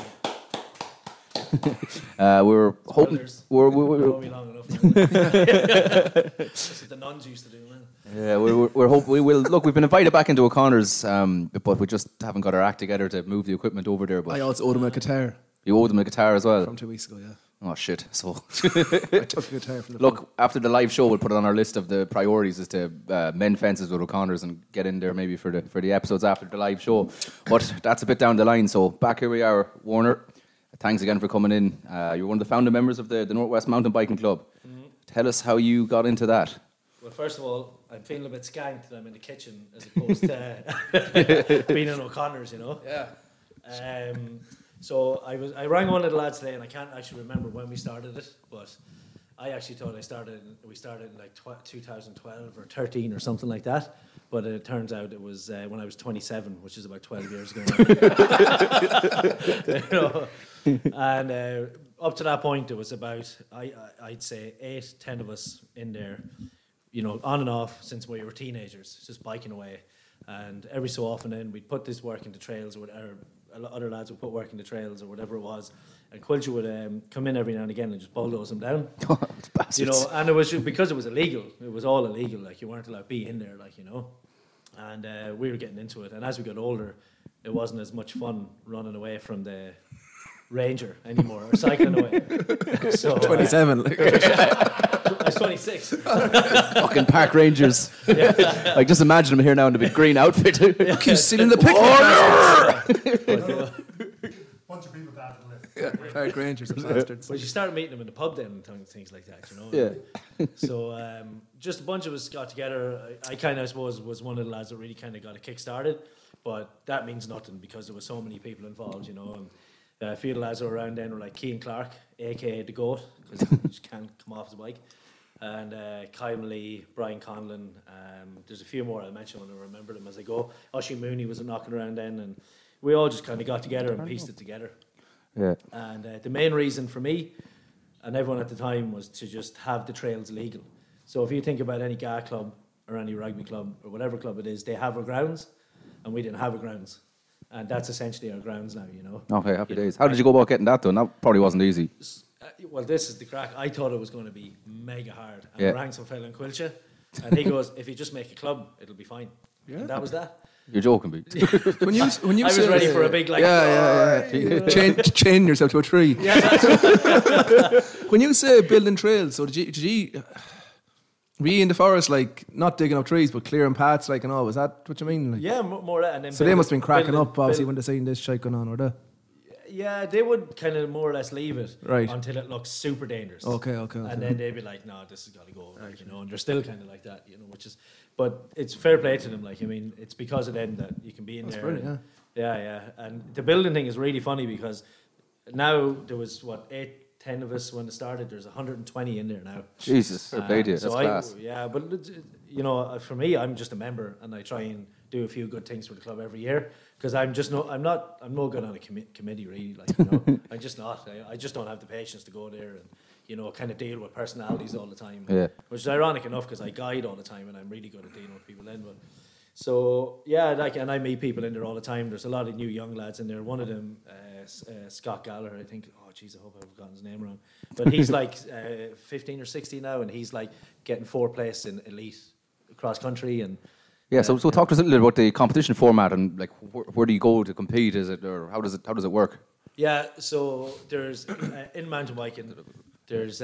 We're hoping. We're long enough. That's what the nuns used to do, man. Yeah, we're hoping we will. Look, we've been invited back into O'Connor's, but we just haven't got our act together to move the equipment over there. But I also owed him a guitar. You owed him a guitar as well? From 2 weeks ago, yeah. Oh, shit. So I took the guitar from the Look, after the live show, we'll put it on our list of the priorities is to mend fences with O'Connor's and get in there maybe for the episodes after the live show. But that's a bit down the line. So back here we are, Warner. Thanks again for coming in. You're one of the founding members of the Northwest Mountain Biking Club. Mm-hmm. Tell us how you got into that. Well, first of all, I'm feeling a bit skanked that I'm in the kitchen as opposed to being in O'Connor's, you know. Yeah. So I rang one of the lads today, and I can't actually remember when we started it, but I actually thought we started in like 2012 or 13 or something like that. But it turns out it was when I was 27, which is about 12 years ago. You know? And up to that point, it was about I'd say 8-10 of us in there, you know, on and off since we were teenagers, just biking away. And every so often, then we'd put this work into trails, or other lads would put work into trails, or whatever it was. And Quilcher would come in every now and again and just bulldoze them down. You know, and it was just because it was illegal. It was all illegal. Like, you weren't allowed to be in there, like, you know. And we were getting into it. And as we got older, it wasn't as much fun running away from the Ranger anymore, or cycling away. So 27. I was 26. Fucking park rangers. Yeah. Like, just imagine them here now in a big green outfit. Look, you sit in the picnic. Bunch of people bad to live. Yeah, park rangers are bastards. But you start meeting them in the pub then and things like that, you know. Yeah. So just a bunch of us got together. I kind of, I suppose, was one of the lads that really kind of got it kick-started. But that means nothing because there were so many people involved, you know. And a few of the lads who were around then were like Cian Clark, a.k.a. The Goat, because he just can't come off his bike. And Kyle Lee, Brian Conlon. There's a few more I'll mention when I remember them as I go. Oshie Mooney was knocking around then. And we all just kind of got together and pieced it together. Yeah. And the main reason for me and everyone at the time was to just have the trails legal. So if you think about any GAA club or any rugby club or whatever club it is, they have a grounds, and we didn't have a grounds. And that's essentially our grounds now, you know. Okay, happy days. How did you go about getting that done? That probably wasn't easy. Well, this is the crack. I thought it was going to be mega hard. And Yeah. I rang some fella in Quilcha, and he goes, if you just make a club, it'll be fine. Yeah. And that was that. You're joking me. When you I was ready for a big, like... Yeah. Chain yourself to a tree. Yeah, that's When you say building trails, so did you were you in the forest, like, not digging up trees, but clearing paths, like, and all? Was that what you mean? Like, yeah, more that. And then so they must have been cracking up, obviously, when they seen this shit going on, or they? Yeah, they would kind of more or less leave it Right. until it looks super dangerous. Okay. And then they'd be like, no, this has got to go, right, you know, and they're still kind of like that, you know, which is, but it's fair play to them, like, I mean, it's because of them that you can be in That's there. brilliant, Yeah. And the building thing is really funny because now there was, 8-10 of us when it started, there's 120 in there now. Jesus, fair play to you. That's class. Yeah, but, you know, for me, I'm just a member and I try and do a few good things for the club every year. Because I'm no good on a committee really, like, you know. I'm just not. I just don't have the patience to go there and, kind of deal with personalities all the time. Yeah. Which is ironic enough because I guide all the time and I'm really good at dealing with people then. But so yeah, and I meet people in there all the time. There's a lot of new young lads in there. One of them, Scott Gallagher, I think. Oh, jeez, I hope I've gotten his name wrong. But he's like 15 or 16 now, and he's like getting 4th place in elite cross country and. Yeah, so talk to us a little about the competition format and like where do you go to compete? Is it or how does it work? Yeah, so there's in mountain biking, there's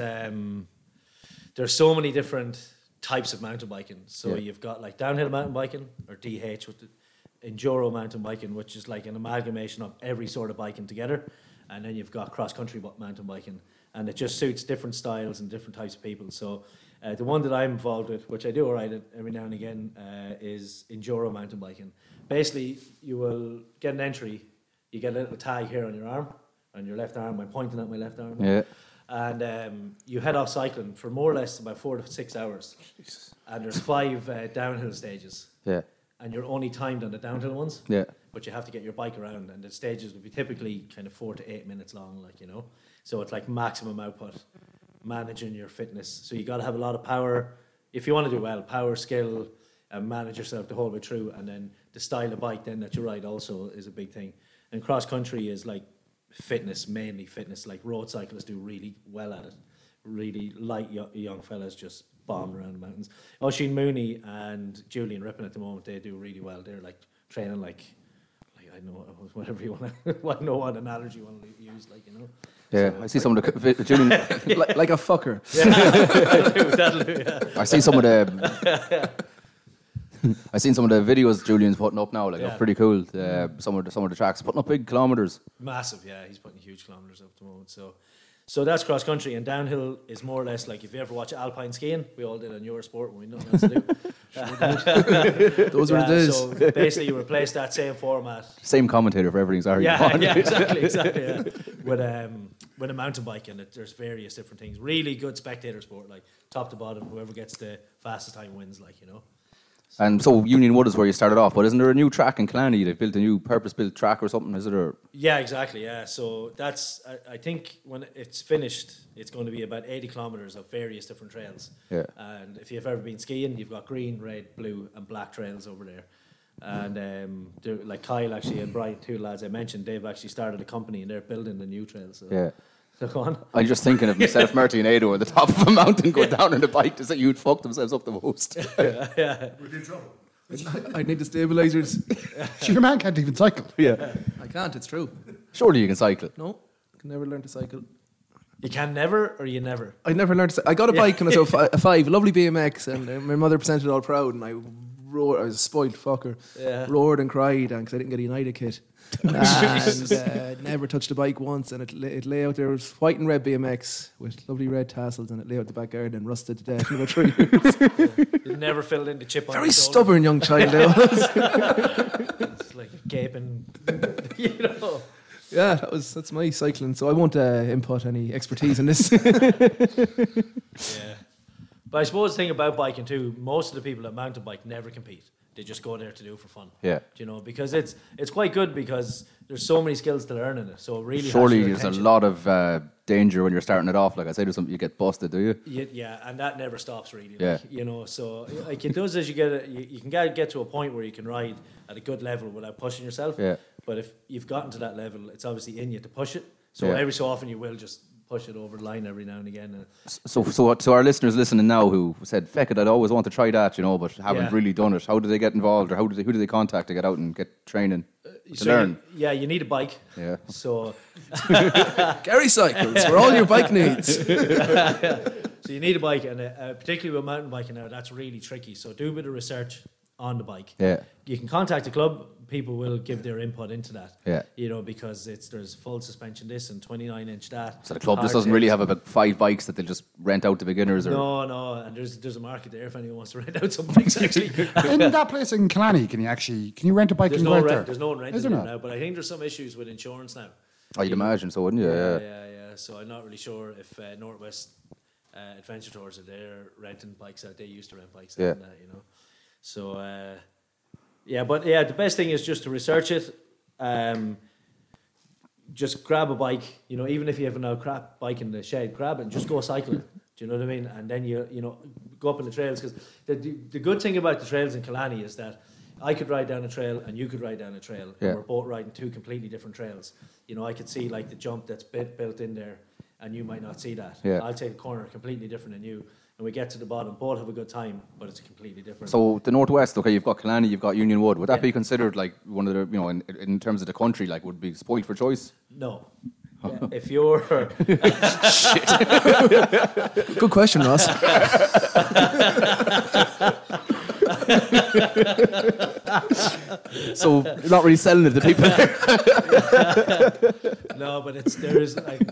so many different types of mountain biking. So you've got like downhill mountain biking or DH with the enduro mountain biking, which is like an amalgamation of every sort of biking together, and then you've got cross country mountain biking, and it just suits different styles and different types of people. So. The one that I'm involved with, which I do alright at every now and again, is enduro mountain biking. Basically, you will get an entry. You get a little tag here on your arm, on your left arm. I'm pointing at my left arm. Yeah. And you head off cycling for more or less about 4 to 6 hours. Jesus. And there's 5 downhill stages. Yeah. And you're only timed on the downhill ones. Yeah. But you have to get your bike around, and the stages will be typically kind of 4 to 8 minutes long, So it's like maximum output. Managing your fitness, so you got to have a lot of power if you want to do well. Power, skill, and manage yourself the whole way through. And then the style of bike then that you ride also is a big thing. And cross country is like fitness, mainly fitness. Like road cyclists do really well at it. Really light young fellas just bomb around the mountains. Oisin Mooney and Julian Rippon at the moment, they do really well. They're like training like I know whatever you want to. I know what analogy you want to use, Yeah, so, I see some of the Julian like a fucker. That'll do, yeah. I see some of the. I've seen some of the videos Julian's putting up now. Look pretty cool. Some of the tracks putting up big kilometers. Massive, yeah. He's putting huge kilometers up at the moment. So that's cross country, and downhill is more or less like if you ever watch alpine skiing, we all did on Eurosport when we had nothing else to do. Those were the days. So basically, you replace that same format. Same commentator for everything. Sorry. Yeah, exactly. Yeah. With a mountain bike, and there's various different things. Really good spectator sport, like top to bottom. Whoever gets the fastest time wins, And so Union Wood is where you started off, but isn't there a new track in Killarney? They've built a new purpose-built track or something, is it? Or? Yeah, exactly, yeah. So that's, I think when it's finished, it's going to be about 80 kilometres of various different trails. Yeah. And if you've ever been skiing, you've got green, red, blue and black trails over there. And like Kyle actually and Brian, 2 lads I mentioned, they've actually started a company and they're building the new trail. So. Yeah. So go on. I'm just thinking of myself, Murty and Ado at the top of a mountain going down on a bike to say you'd fuck themselves up the most. Yeah. We're in trouble. I'd need the stabilisers. Your man can't even cycle. Yeah. I can't, it's true. Surely you can cycle. No, I can never learn to cycle. You can never, or you never? I never learned to cycle. I got a bike when I was a 5, a lovely BMX, and my mother presented it all proud, and I roared, I was a spoiled fucker. Yeah. Roared and cried because I didn't get a United kit. And never touched a bike once, and it lay out there. It was white and red BMX with lovely red tassels, and it lay out the back garden and rusted to death in about 3 years. You never filled in the chip on Very the stubborn young child I was. It's like gaping, Yeah, that's my cycling, so I won't input any expertise in this. Yeah. But I suppose the thing about biking too, most of the people that mountain bike never compete. They just go there to do it for fun. Yeah. Because it's quite good because there's so many skills to learn in it. So it really surely has there's a lot of danger when you're starting it off. Like I say, there's something you get busted, do you? Yeah, and that never stops really. Yeah. So like it does as you can get to a point where you can ride at a good level without pushing yourself. Yeah. But if you've gotten to that level, it's obviously in you to push it. So every so often you will just push it over the line every now and again. So to our listeners listening now who said, feck it, I'd always want to try that, but haven't really done it. How do they get involved, or who do they contact to get out and get training to learn? You need a bike. Yeah. So Gary Cycles for all your bike needs. So you need a bike, and particularly with mountain biking now, that's really tricky. So do a bit of research on the bike. Yeah. You can contact the club. People will give their input into that. Yeah. Because there's full suspension this and 29-inch that. So the club just doesn't really have about 5 bikes that they'll just rent out to beginners? Or No, and there's a market there if anyone wants to rent out some bikes actually. In that place in Killarney, can you rent a bike and go out there? There's no one renting there now, but I think there's some issues with insurance now. Oh, you'd imagine so, wouldn't you? Yeah. So I'm not really sure if Northwest Adventure Tours are there renting bikes out. They used to rent bikes out and that, So the best thing is just to research it. just grab a bike, you know, even if you have an old crap bike in the shed, grab it and just go cycling. Do you know what I mean? And then you know, go up on the trails, because the good thing about the trails in Killarney is that I could ride down a trail and you could ride down a trail. Yeah. And we're both riding two completely different trails. You know, I could see like the jump that's built in there, and you might not see that. Yeah. I'll take the corner completely different than you. And we get to the bottom, both have a good time, but it's completely different. So the Northwest, okay, you've got Killarney, you've got Union Wood. Would that be considered like one of the, you know, in terms of the country, like would be spoiled for choice? No. Yeah, if you're... Good question, Ross. So you're not really selling it to people there. No, but there is like...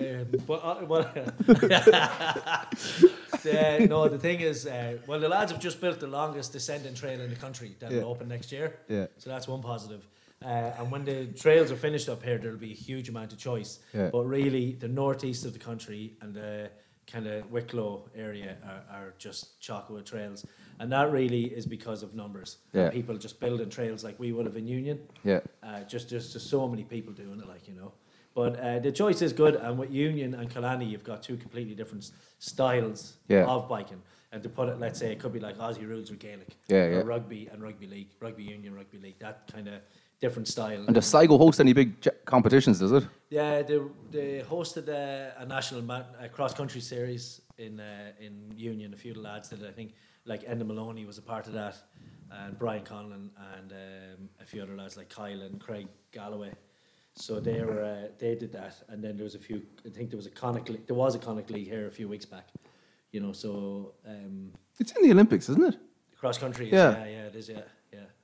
no, the thing is, well, the lads have just built the longest descending trail in the country that will open next year. Yeah. So that's one positive. And when the trails are finished up here, there'll be a huge amount of choice. Yeah. But really, the northeast of the country and the kind of Wicklow area are just chock-a-block trails. And that really is because of numbers. Yeah. People just building trails like we would have in Union. Yeah. Just so many people doing it, like, you know. But the choice is good, and with Union and Killarney, you've got two completely different styles of biking. And to put it, let's say, it could be like Aussie rules or Gaelic, or rugby and rugby league, rugby union, rugby league, that kind of different style. And does Sligo host any big competitions, does it? Yeah, they hosted a national cross-country series in Union. A few of the lads did it, I think, like Enda Maloney was a part of that, and Brian Conlon, and a few other lads like Kyle and Craig Galloway. So they did that, and then there was a few. I think there was a Connacht League here a few weeks back, you know. So it's in the Olympics, isn't it? Cross country, yeah, it is, yeah.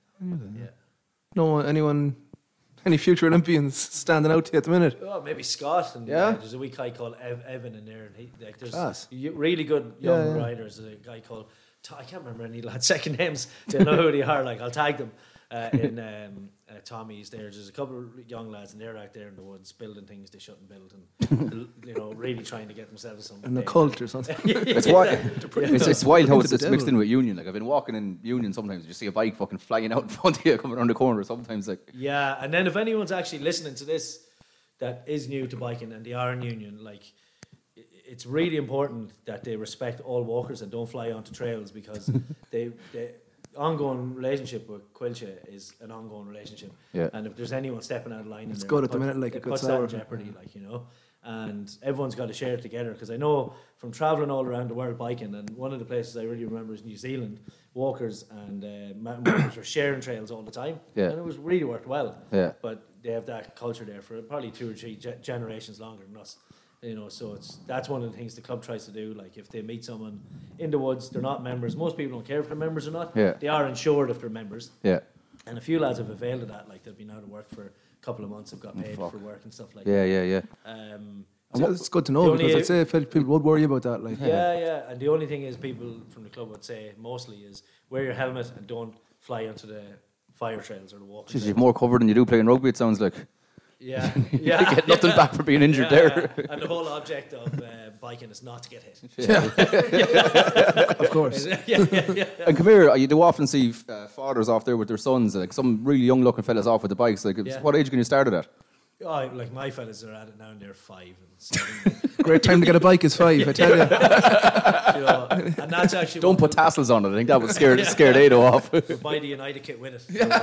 No, any future Olympians standing out to you at the minute? Oh, maybe Scott, and there's a wee guy called Evan in there, and there's really good young riders. There's a guy called I can't remember any lads' second names. They know who they are. Like, I'll tag them. In Tommy's there's a couple of young lads, and they're out there in the woods building things they shouldn't build, and you know, really trying to get themselves some an occult or something. It's wild how it's mixed in with Union. Like, I've been walking in Union, sometimes you see a bike fucking flying out in front of you coming around the corner. Sometimes, like, yeah. And then if anyone's actually listening to this that is new to biking and they are in Union, like, it's really important that they respect all walkers and don't fly onto trails, because they ongoing relationship with Quilcha is an ongoing relationship. Yeah. And if there's anyone stepping out of line, it's good at the minute, like it a good puts sour. that in jeopardy, like, you know. And everyone's got to share it together, because I know from travelling all around the world biking, and one of the places I really remember is New Zealand, walkers and mountain bikers were sharing trails all the time, and it was really worked well. Yeah. But they have that culture there for probably 2 or 3 generations longer than us. You know, so that's one of the things the club tries to do. Like, if they meet someone in the woods, they're not members. Most people don't care if they're members or not. Yeah. They are insured if they're members. Yeah. And a few lads have availed of that. Like, they've been out of work for a couple of months, have got paid for work and stuff like that. Yeah. It's good to know, because I'd say people would worry about that. Like, yeah. And the only thing is, people from the club would say mostly is wear your helmet and don't fly onto the fire trails or the walking trails. You've more cover than you do playing rugby, it sounds like. Yeah. You get nothing back for being injured there. Yeah. And the whole object of biking is not to get hit. Of course. And come here, you do often see fathers off there with their sons, like some really young looking fellas off with the bikes. Like, what age can you start it at? Oh, like my fellas are at it now, and they're 5 and 7. Great time to get a bike is 5, I tell you. You know, and that's actually don't put tassels on it. I think that would scare Ado off. Buy the United kit with it.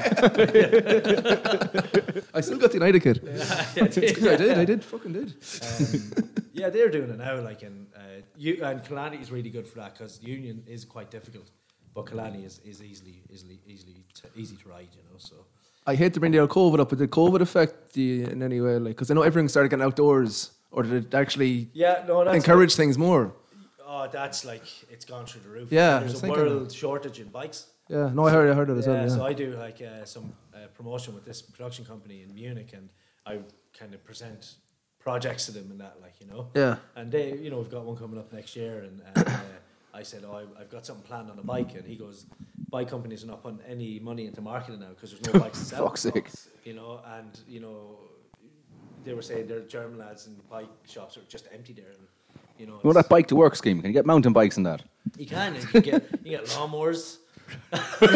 I still got the United kit. I did. Yeah, they're doing it now. Like, and Killarney is really good for that, because Union is quite difficult, but Killarney is easy to ride. You know, so. I hate to bring the old COVID up, but did COVID affect you in any way? Like, because I know everything started getting outdoors, or did it actually encourage things more? Oh, that's like, it's gone through the roof. Yeah, there's a world shortage in bikes. Yeah, no, I heard of it as well. Yeah, so I do like some promotion with this production company in Munich, and I kind of present projects to them and that, like, you know. Yeah. And they, you know, we've got one coming up next year, and I said, I've got something planned on the bike, and he goes, bike companies are not putting any money into marketing now because there's no bikes to sell. Fuck's sake. You know, and, you know, they were saying their German lads in bike shops are just empty there. And, you know, that bike to work scheme? Can you get mountain bikes in that? You can. You can get lawnmowers. You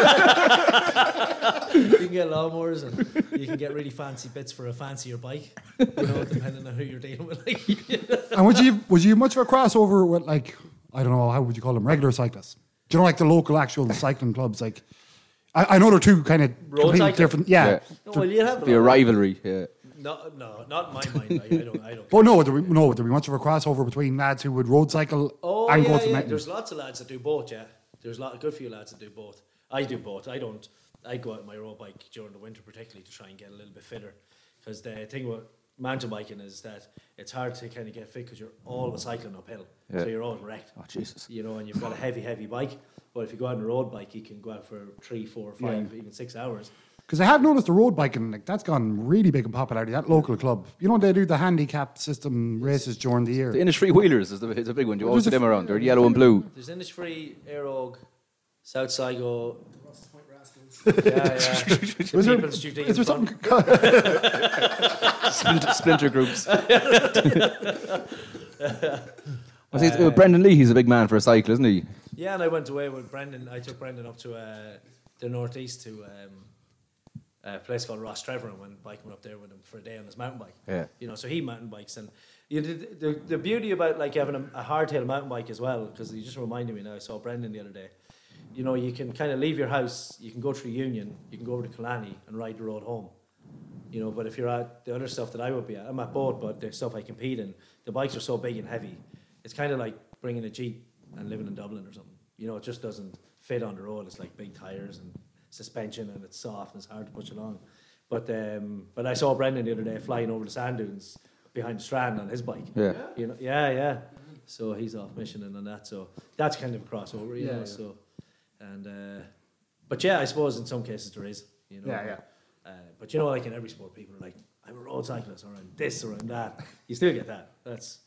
can get lawnmowers and you can get really fancy bits for a fancier bike, depending on who you're dealing with. And would you much of a crossover with, like, I don't know, how would you call them, regular cyclists? Do you know, like the local actual cycling clubs? Like, I know they're two kind of completely different. Yeah. Well, you have be a rivalry. Yeah. No, not in my mind. I don't. Oh no, would there be much of a crossover between lads who would road cycle and go to the mountains? There's lots of lads that do both. Yeah, there's a good few lads that do both. I do both. I go out on my road bike during the winter, particularly to try and get a little bit fitter. Because the thing with mountain biking is that it's hard to kind of get fit because you're always cycling uphill, so you're always wrecked. Oh Jesus! And you've got a heavy bike. But if you go out on a road bike, you can go out for 3, 4, 5, even 6 hours. Because I have noticed the road biking, like, that's gone really big in popularity. That local club, they do the handicap system races during the year. The Innisfree Wheelers is a big one. You always see them around. They're yellow and blue. There's Innisfree, Airog, South Sligo. Is there something? Splinter groups. Brendan Lee, he's a big man for a cycle, isn't he? Yeah, and I went away with Brendan. I took Brendan up to the northeast to a place called Ross Trevor and went biking up there with him for a day on his mountain bike. Yeah. So he mountain bikes, and the beauty about like having a hardtail mountain bike as well, because you just reminded me now. I saw Brendan the other day. You can kind of leave your house, you can go through Union, you can go over to Killarney and ride the road home. But if you're at the other stuff that I would be at, I'm at both, but the stuff I compete in, the bikes are so big and heavy. It's kind of like bringing a Jeep and living in Dublin or something. It just doesn't fit on the road. It's like big tires and suspension, and it's soft and it's hard to push along. But I saw Brendan the other day flying over the sand dunes behind the Strand on his bike. Yeah. Yeah. So he's off mission and on that. So that's kind of a crossover, you know. So, but yeah, I suppose in some cases there is. But like in every sport, people are like, I'm a road cyclist, or I'm this, or I'm that. You still get that. That's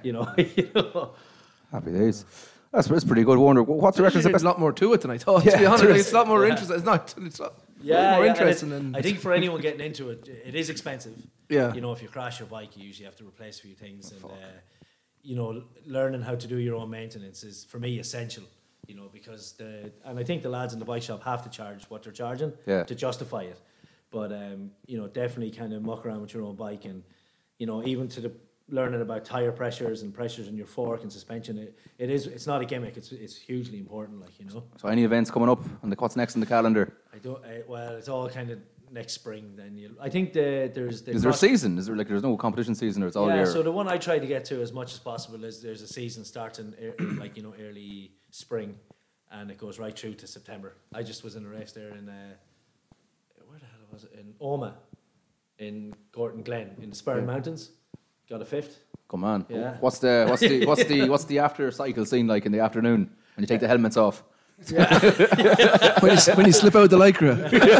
Happy days. That's pretty good. Wonder what's the record? There's a lot more to it than I thought. To be honest, it's a lot more interesting. It's not. It's more interesting. Than I think for anyone getting into it, it is expensive. Yeah. If you crash your bike, you usually have to replace a few things, and learning how to do your own maintenance is for me essential. Because and I think the lads in the bike shop have to charge what they're charging to justify it. But definitely kind of muck around with your own bike, and even to the learning about tire pressures and pressures in your fork and suspension. It's not a gimmick. It's hugely important. So any events coming up, and what's next in the calendar? Well, it's all kind of next spring. Then I think there's. Is there a season? Is there there's no competition season, or it's all year? So the one I try to get to as much as possible is there's a season starting early spring, and it goes right through to September. I just was in a race there in where the hell was it? In Oma, in Gorton Glen, in the Spurn Mountains. Got a 5th. Come on. Yeah. What's the after cycle scene like in the afternoon when you take the helmets off? Yeah. when you slip out the lycra.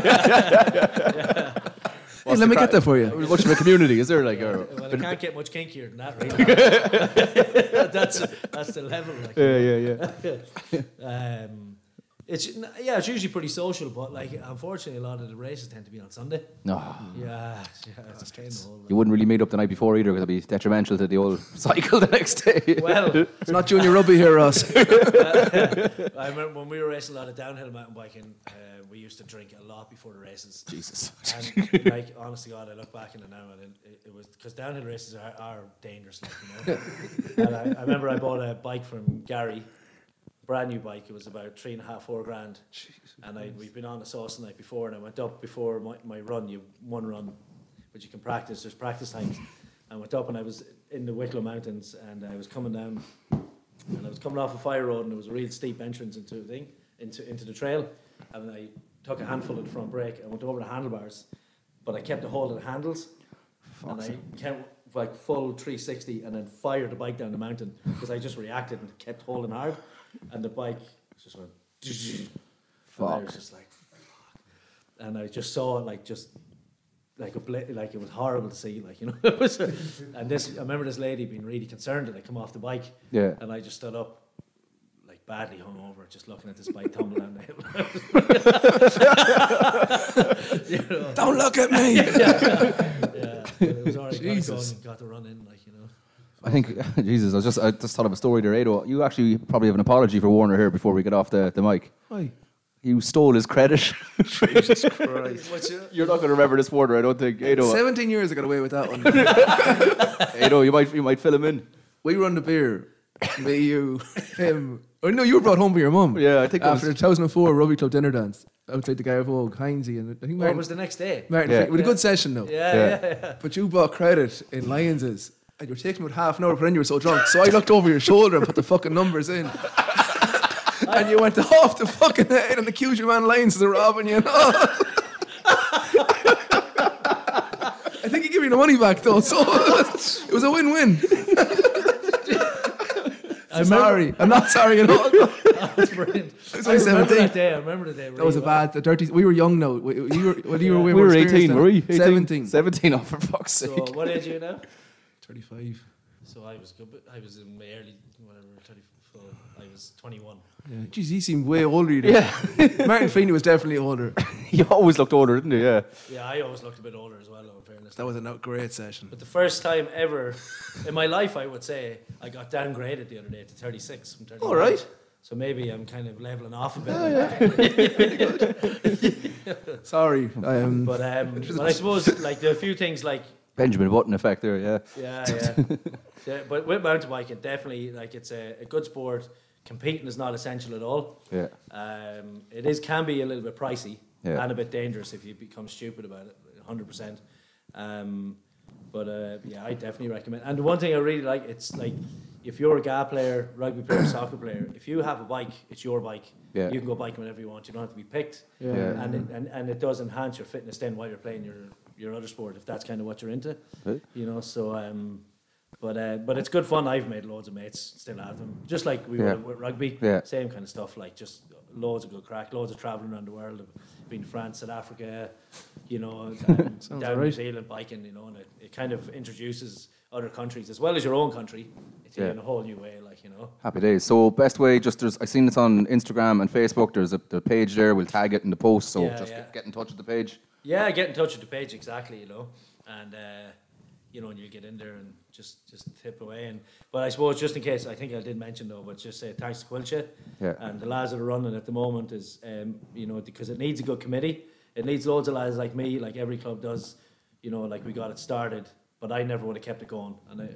Hey, let me get that for you. Much of a community, is there? Well, it can't get much kinkier than that, really. that's the level. Yeah. It's usually pretty social, but unfortunately a lot of the races tend to be on Sunday. No. Yeah, it's a pain in the hole. You wouldn't really meet up the night before either, because it'd be detrimental to the old cycle the next day. Well, it's not junior rugby here, Ross. I remember when we were racing a lot of downhill mountain biking, we used to drink a lot before the races. Jesus. And honest to God, I look back in it now, and it was because downhill races are dangerous, And I remember I bought a bike from Gary. Brand new bike. It was about 3.5, 4 grand. And we'd been on the sauce the night before, and I went up before my run. You have one run, but you can practice. There's practice times. I went up, and I was in the Wicklow Mountains, and I was coming down, and I was coming off a fire road, and there was a real steep entrance into the trail, and I took a handful of the front brake. I went over the handlebars, but I kept a hold of the handles, and I kept full 360, and then fired the bike down the mountain because I just reacted and kept holding hard. And the bike just went. And I was just like, fuck. And I just saw it it was horrible to see, and I remember this lady being really concerned that I come off the bike. Yeah. And I just stood up, badly hungover, just looking at this bike tumble down the hill. Don't look at me. Yeah. But it was alright. Got to run in, I think, Jesus, I just thought of a story there, Ado. You actually probably have an apology for Warner here before we get off the mic. Why? You stole his credit. Jesus Christ. You're not going to remember this order, I don't think. 17 years I got away with that one. You might fill him in. We run the beer. Me, you, him. Or no, you were brought home by your mum. Yeah, I think after the 2004 Rugby Club dinner dance outside the Guy of Vogue, Heinzie, and I think Martin, it was the next day. Martin, with a good session though. Yeah. But you bought credit in Lions's, and you were taking about half an hour, but then you were so drunk. So I looked over your shoulder and put the fucking numbers in. And you went off the fucking head, and accused your man Lions of robbing you. I think he gave you the money back though, so it was a win-win. I'm not sorry at all. That was brilliant. I remember that day. I remember the day. Really that was well. the dirty. We were young now. We were 18, were we? 17. 17, for fuck's sake. So what age are you now? 35. So I was good. I was in my early, 34. I was 21. Yeah. Jeez, he seemed way older. Martin Feeney was definitely older. He always looked older, didn't he? Yeah. Yeah, I always looked a bit older as well, in fairness. That was a great session. But the first time ever in my life, I would say, I got downgraded the other day to 36 from 35. All right. So maybe I'm kind of leveling off a bit. Sorry. But I suppose like there are a few things like Benjamin Button effect there, yeah. Yeah, but with mountain biking, definitely like it's a good sport. Competing is not essential at all. Yeah. It can be a little bit pricey and a bit dangerous if you become stupid about it. 100%. But I definitely recommend. And the one thing I really like, it's like if you're a GA player, rugby player, soccer player, if you have a bike, it's your bike. Yeah. You can go biking whenever you want. You don't have to be picked. Yeah. And it does enhance your fitness then while you're playing your other sport, if that's kind of what you're into. Right. So but it's good fun. I've made loads of mates, still have them. Just like we were with rugby, same kind of stuff. Like just loads of good crack, loads of travelling around the world. I've been to France, South Africa, down New Zealand biking, and it kind of introduces other countries as well as your own country in a whole new way, Happy days. So best way, I seen it on Instagram and Facebook. There's the page there. We'll tag it in the post. So get in touch with the page. Yeah, get in touch with the page, exactly, and and you get in there and just tip away. But I suppose just in case, I think I did mention though, but just say thanks to Quilcha and the lads that are running at the moment is, because it needs a good committee. It needs loads of lads like me, like every club does. Like we got it started, but I never would have kept it going.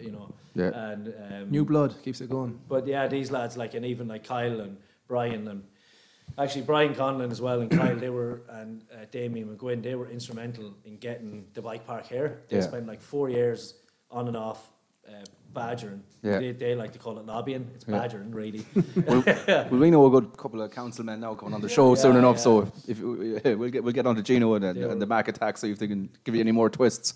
And new blood keeps it going. But these lads and even like Kyle and Brian and. Actually, Brian Conlon as well and Kyle, and Damien McGuinn, they were instrumental in getting the bike park here. They spent like 4 years on and off badgering. Yeah. They like to call it lobbying. It's badgering, really. Well, we know a good couple of councilmen now coming on the show soon enough. So if we'll get on to Gino and the Mac Attack, see if they can give you any more twists.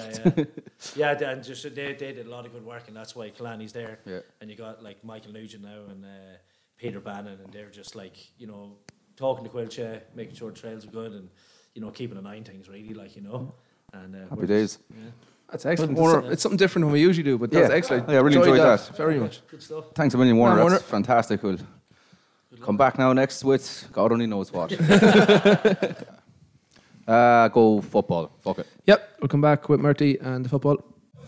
And just they did a lot of good work, and that's why Kalani's there. Yeah. And you got like Michael Nugent now and Peter Bannon, and they're just like talking to Quilcha, making sure the trails are good, and keeping an eye on things really, And happy days. That's excellent. It's something different than we usually do, but that's excellent. Yeah, I really enjoyed that very much. Good stuff. Thanks a million, Warner. That's fantastic. We'll come back now next with God only knows what. Go football. Fuck it. Yep, we'll come back with Murty and the football.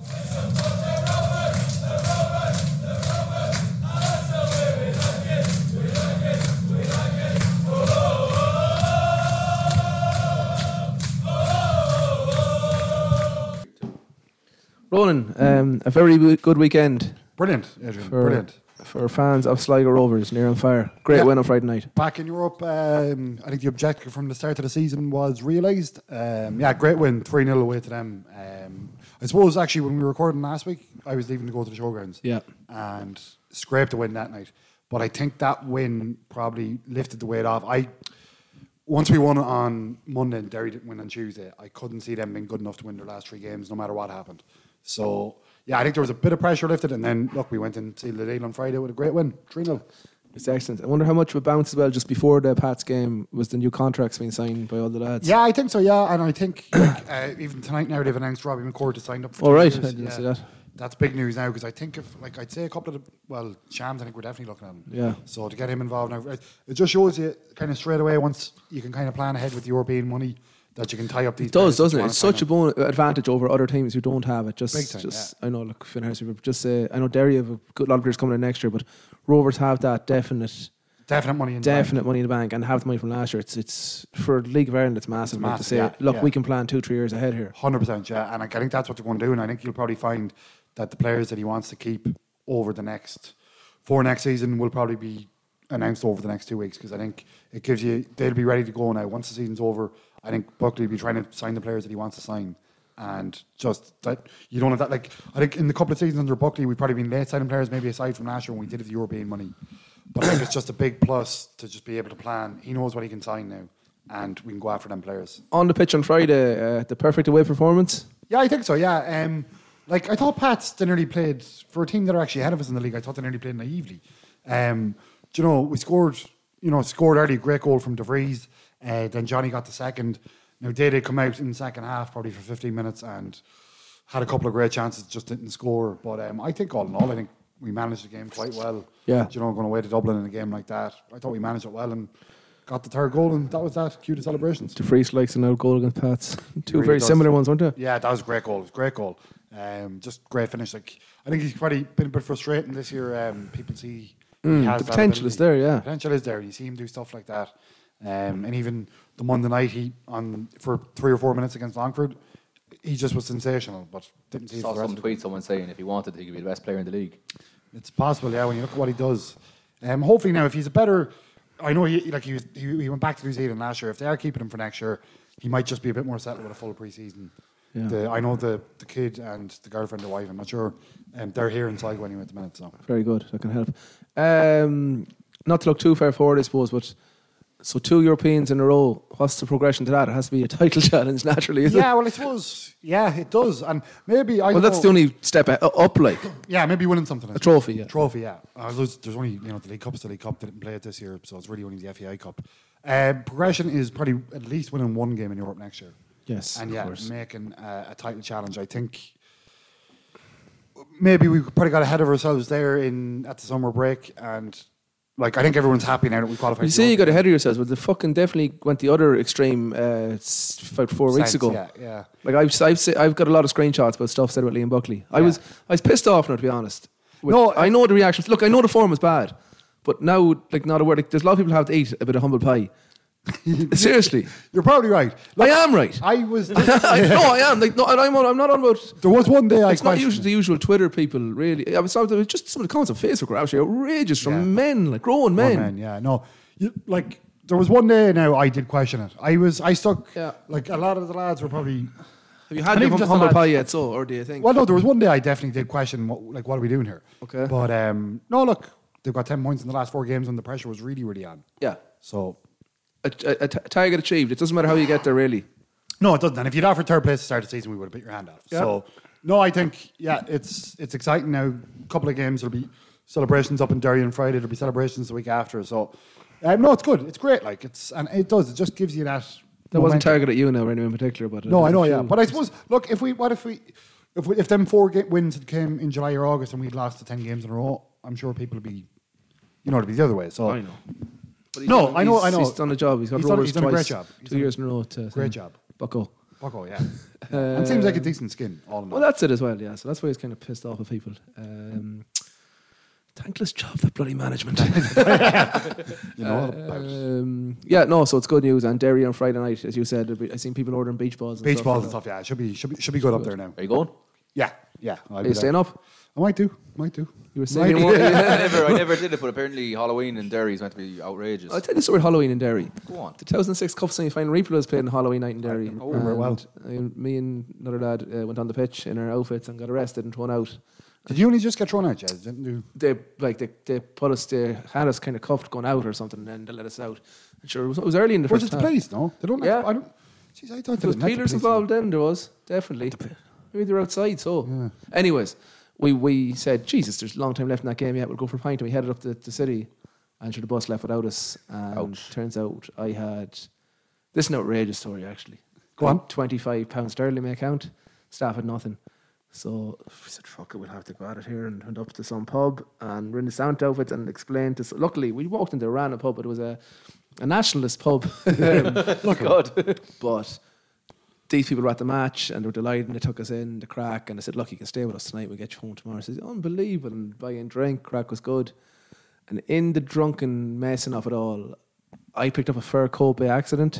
Ronan, a very good weekend. Brilliant, Adrian. Brilliant. For fans of Sligo Rovers, near on fire. Great win on Friday night. Back in Europe, I think the objective from the start of the season was realised. Great win, 3-0 away to them. I suppose actually when we were recording last week, I was leaving to go to the showgrounds. Yeah. And scraped a win that night. But I think that win probably lifted the weight off. Once we won on Monday and Derry didn't win on Tuesday, I couldn't see them being good enough to win their last 3 games no matter what happened. So, I think there was a bit of pressure lifted, and then, look, we went and sealed the deal on Friday with a great win, 3-0. It's excellent. I wonder how much would bounce as well, just before the Pats game, was the new contracts being signed by all the lads? Yeah, I think so, and I think even tonight now they've announced Robbie McCourt has signed up for 2 years. I didn't see that. That's big news now, because I think I'd say a couple of Shams, I think we're definitely looking at him. Yeah. So to get him involved now, it just shows you kind of straight away, once you can kind of plan ahead with European money, that you can tie up these. It does, doesn't it? It's such a advantage over other teams who don't have it. Big time, I know, Finn Harris, just say, I know Derry have a good lot of players coming in next year, but Rovers have that definite Definite money in the bank, and have the money from last year. It's for League of Ireland. It's massive. To say, look, we can plan 2-3 years ahead here. 100%, yeah. And I think that's what they're going to do. And I think you'll probably find that the players that he wants to keep over the next season will probably be announced over the next 2 weeks, because I think it gives you, they'll be ready to go now once the season's over. I think Buckley will be trying to sign the players that he wants to sign. And just that you don't have that. Like, I think in the couple of seasons under Buckley, we've probably been late signing players, maybe aside from last year when we did it with the European money. But I think it's just a big plus to just be able to plan. He knows what he can sign now, and we can go after them players. On the pitch on Friday, the perfect away performance? Yeah, I think so, yeah. Like, I thought Pats, they nearly played, for a team that are actually ahead of us in the league, I thought they nearly played naively. You know, we scored early, great goal from De Vries, then Johnny got the second. Now, they did come out in the second half, probably for 15 minutes, and had a couple of great chances, just didn't score. But I think all in all, I think we managed the game quite well. Yeah. You know, going away to Dublin in a game like that, I thought we managed it well and got the third goal, and that was that. Cue the celebrations. De Vries likes an out goal against Pats. Two very similar ones, weren't they? Yeah, that was a great goal. It was a great goal. Just great finish. Like, I think he's probably been a bit frustrating this year. People see he has the potential is there, yeah. The potential is there. You see him do stuff like that. And even the Monday night, for 3 or 4 minutes against Longford, he just was sensational, but didn't see. I saw some tweet someone saying if he wanted, he could be the best player in the league. It's possible, yeah. When you look at what he does, hopefully now, if he's a better, I know he went back to New Zealand last year. If they are keeping him for next year, he might just be a bit more settled with a full pre-season. Yeah. I know the kid and the girlfriend, the wife, I'm not sure. They're here in Sligo anyway at the minute. So very good. That can help. Not to look too far forward, I suppose, but. So 2 Europeans in a row, what's the progression to that? It has to be a title challenge, naturally, isn't it? Yeah, well, I suppose, yeah, it does. And maybe, that's the only step up, like. Yeah, maybe winning something. A trophy, yeah. Trophy, yeah. There's only, the League Cup's the League Cup. They didn't play it this year, so it's really only the FAI Cup. Progression is probably at least winning one game in Europe next year. Yes, and of course. Making a title challenge. I think maybe we probably got ahead of ourselves there at the summer break, and like, I think everyone's happy now that we qualified. You say you got ahead of yourselves, but the fucking definitely went the other extreme about 4 weeks ago. Yeah. Like, I've got a lot of screenshots about stuff said about Liam Buckley. Yeah. I was pissed off now, to be honest. I know the reactions. Look, I know the form was bad, but now, like, not a word. Like, there's a lot of people who have to eat a bit of humble pie. Seriously, you're probably right. Look, I am right. I was. I am. Like, no, I'm not on about. There was one day it's not usually the usual Twitter people. Really, I was just some of the comments on Facebook were actually outrageous from men, like grown men. Yeah, no, like there was one day now I did question it. I stuck. Yeah. Like a lot of the lads were probably. Have you had your humble pie yet? So, or do you think? Well, no. There was one day I definitely did question what are we doing here? Okay. But no, look, they've got 10 points in the last 4 games, and the pressure was really, really on. Yeah. So. A target achieved. It doesn't matter how you get there, really. No, it doesn't. And if you'd offered third place to start the season, we would have put your hand off. Yeah. So, no, I think, it's exciting now. A couple of games, there'll be celebrations up in Derry on Friday. There'll be celebrations the week after. So, no, it's good. It's great. Like, and it does. It just gives you that. That wasn't targeted at you now, or anyone in particular, but no, I know, yeah. But I suppose, look, if them 4 wins came in July or August and we'd lost the 10 games in a row, I'm sure people would be, it'd be the other way. So I know. I know. He's done a job. He's done a great job. 2 years in a row. Great job. Bucko, yeah. And seems like a decent skin, all in all. Well, that's it as well, yeah. So that's why he's kind of pissed off at people. Thankless job, that bloody management. So it's good news. And Derry on Friday night, as you said, I've seen people ordering beach balls. Beach balls and stuff, yeah. It should be good up there now. Are you going? Yeah. Are you staying up? I might do. You were saying I never did it, but apparently Halloween in Derry is meant to be outrageous. I'll tell you the story of Halloween in Derry. Go on. The 2006 Cup semi-final, Reaper was played on Halloween night in Derry. Very well. Me and another lad went on the pitch in our outfits and got arrested and thrown out. Did you only just get thrown out, Jez? Didn't you? They put us, they had us kind of cuffed going out or something, and then they let us out. And sure, it was early in the first half. Was it the police? No, they don't. Yeah. I thought there was peelers involved. Then there was definitely. Maybe they're outside. So, anyways. We said, Jesus, there's a long time left in that game yet. We'll go for a pint. And we headed up to the city. And the bus left without us. And turns out I had... This is an outrageous story, actually. Go on. £25 sterling in my account. Staff had nothing. So we said, fuck it, we'll have to go at it here. And went up to some pub. And we're in the sound outfit and explained to... Luckily, we walked into a random pub. But it was a nationalist pub. Look, God. But... These people were at the match and they were delighted and they took us in, the crack, and they said, look, you can stay with us tonight, we'll get you home tomorrow. I said, unbelievable, and buy in drink, crack was good. And in the drunken messing of it all, I picked up a fur coat by accident.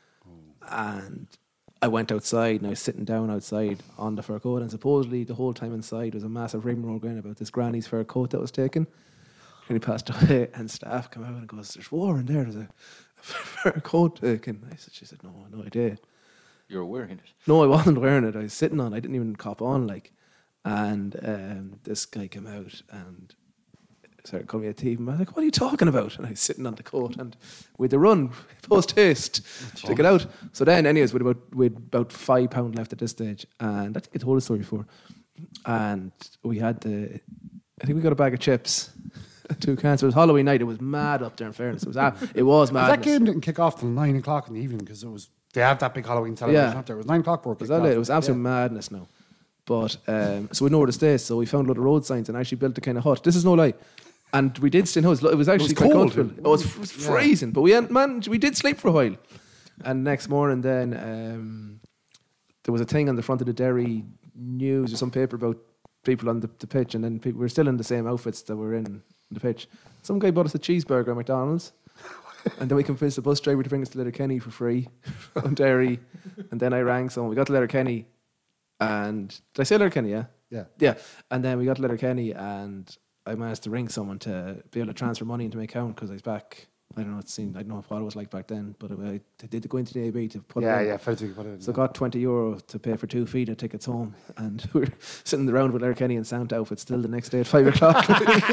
And I went outside and I was sitting down outside on the fur coat, and supposedly the whole time inside was a massive rigmarole going about this granny's fur coat that was taken. And he passed away, and staff come out and goes, "There's war in there, there's a fur coat taken." She said, "No idea." You were wearing it? No, I wasn't wearing it. I was sitting on. I didn't even cop on, like. And this guy came out and started calling me a thief. And I was like, "What are you talking about?" And I was sitting on the coat, and we'd run post haste to get out. So then, anyways, we'd about £5 left at this stage, and I think I told the story before. And we had I think we got a bag of chips, 2 cans. It was Halloween night. It was mad up there. In fairness, it was mad. That game didn't kick off till 9 o'clock in the evening because they have that big Halloween celebration up there. It was 9 o'clock before it kicked off. It was absolute madness now. But so we know where to stay. So we found a lot of road signs and actually built a kind of hut. This is no lie. And we did stay in house. It was actually quite comfortable. It was freezing, but we did sleep for a while. And next morning, then there was a thing on the front of the Derry News or some paper about people on the pitch, and then we were still in the same outfits that were in the pitch. Some guy bought us a cheeseburger at McDonald's, and then we convinced the bus driver to bring us to Letterkenny for free from Derry. And then I rang someone. We got to Letterkenny, and did I say Letterkenny? Yeah. And then we got to Letterkenny, and I managed to ring someone to be able to transfer money into my account because I was back. I don't know what it was like back then, but I did go into the AB to put it in. Yeah, put it in. So I got €20 to pay for 2 feeder tickets home, and we were sitting around with Letterkenny and Santa outfits still the next day at 5 o'clock.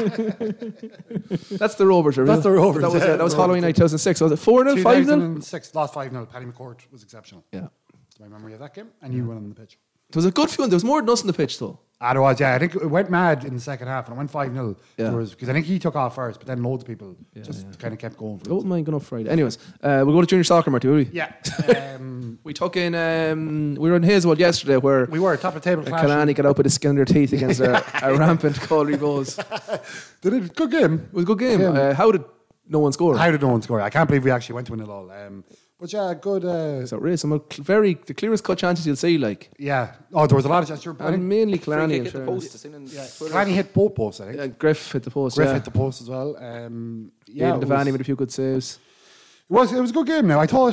That's the Rovers. That's the Rovers. That was Halloween night 2006. Was it 4-0, 5-0? 2006, lost 5-0. Paddy McCourt was exceptional. Yeah. That's my memory of that game. And you went on the pitch. There was a good few, and there was more than us on the pitch, though. There was, yeah. I think it went mad in the second half, and it went 5-0. Because I think he took off first, but then loads of people kind of kept going. I wouldn't mind going up Friday. Anyways, we'll go to junior soccer, Marty, will we? Yeah. We took in, we were in Hazelwood yesterday where we were top of the table. Killarney got out with his skin in their teeth against a rampant Colry Bows. Did it? Good game. It was a good game. How did no one score? How did no one score? I can't believe we actually went to win it all. But yeah, good. It's outrageous. The clearest cut chances you'll see, like. Yeah. Oh, there was a lot of chances. And mainly Killarney. Killarney hit both posts, I think. Griff hit the post. Griff hit the post as well. Aidan Devaney made a few good saves. It was a good game now. I thought,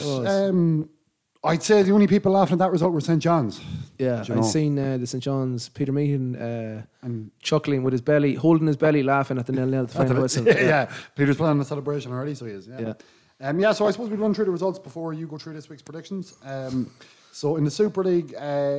I'd say the only people laughing at that result were St. John's. Yeah, I'd seen the St. John's, Peter Meehan, and chuckling with his belly, holding his belly, laughing at the 0-0 final whistle. Yeah, Peter's planning a celebration already, so he is. Yeah. So I suppose we'd run through the results before you go through this week's predictions. So in the Super League,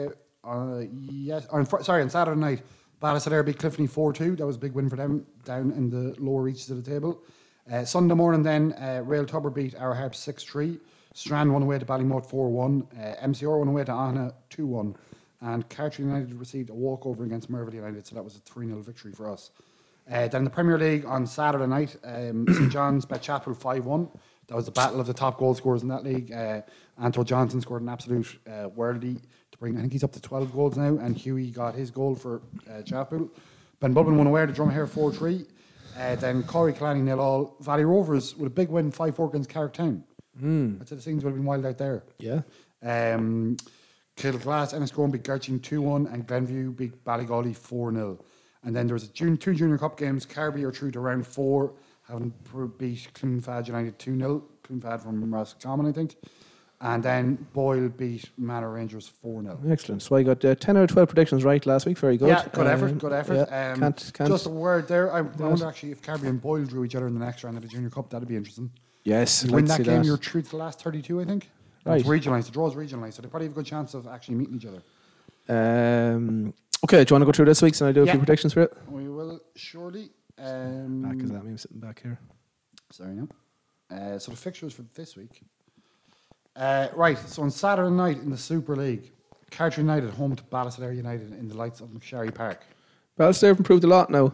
on Saturday night, Ballysadair beat Cliffney 4-2. That was a big win for them down in the lower reaches of the table. Sunday morning then, Rail Tubber beat Our Harps 6-3. Strand won away to Ballymote 4-1. MCR won away to Ahna 2-1. And Cartry United received a walkover against Merville United, so that was a 3-0 victory for us. Then in the Premier League on Saturday night, St. John's bet Chapel 5-1. That was the battle of the top goal scorers in that league. Anto Johnson scored an absolute worldie to bring, I think he's up to 12 goals now, and Hughie got his goal for Chapel. Ben Bubbin won away to Drumhair 4-3. Then Corey Killarney 0-0. Valley Rovers with a big win 5-4 against Carricktown. I'd say the things would have been wild out there. Yeah. Kilglass, Enniscrone beat Gertrude 2-1, and Glenview beat Ballygawley 4-0. And then there was two Junior Cup games. Carby are through to round 4, having beat Cloonfad United 2-0. Cloonfad from Roscommon, I think. And then Boyle beat Manor Rangers 4-0. Excellent. So I got 10 out of 12 predictions right last week. Very good. Yeah, good effort. Yeah, can't. Just a word there. I wonder actually if Carby and Boyle drew each other in the next round of the Junior Cup. That'd be interesting. Yes. You win that game, you're through to the last 32, I think. Right. It's regionalised. The draw's regionalised, so they probably have a good chance of actually meeting each other. Okay, do you want to go through this week's and I do a few predictions for it? We will surely. Back is that me sitting back here? Sorry, no. So the fixtures for this week. Right, so on Saturday night in the Super League, Cartry United home to Ballysadair United in the lights of McSherry Park. Ballysadair have improved a lot now.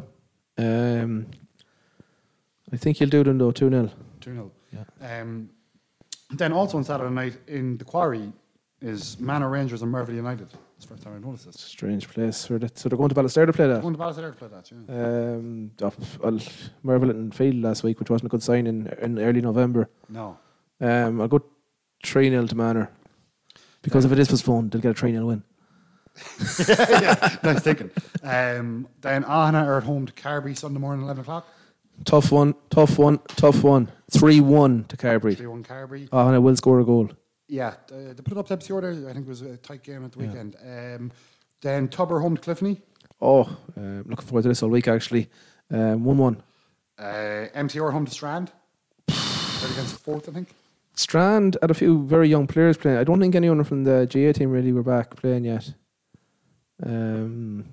I think you'll do them though, 2-0. 2-0. Yeah. Then also on Saturday night in the Quarry is Manor Rangers and Merville United. It's the first time I've noticed this. Strange place. So they're going to Ballysadair to play that? Going to Ballysadair to play that, yeah. Merville and Field last week, which wasn't a good sign in early November. No. I'll go 3-0 to Manor. Because if it is postponed, they'll get a 3-0 win. Yeah, nice thinking. Then Ahna are at home to Carby Sunday morning, 11 o'clock. Tough one. 3-1 to Carberry. 3-1 Carberry. Oh, and I will score a goal. Yeah, they put it up to MCO there. I think it was a tight game at the weekend. Then Tubber home to Cliffney. Oh, looking forward to this all week, actually. 1-1. MCO home to Strand. Played against Fourth, I think. Strand had a few very young players playing. I don't think anyone from the GA team really were back playing yet. MCR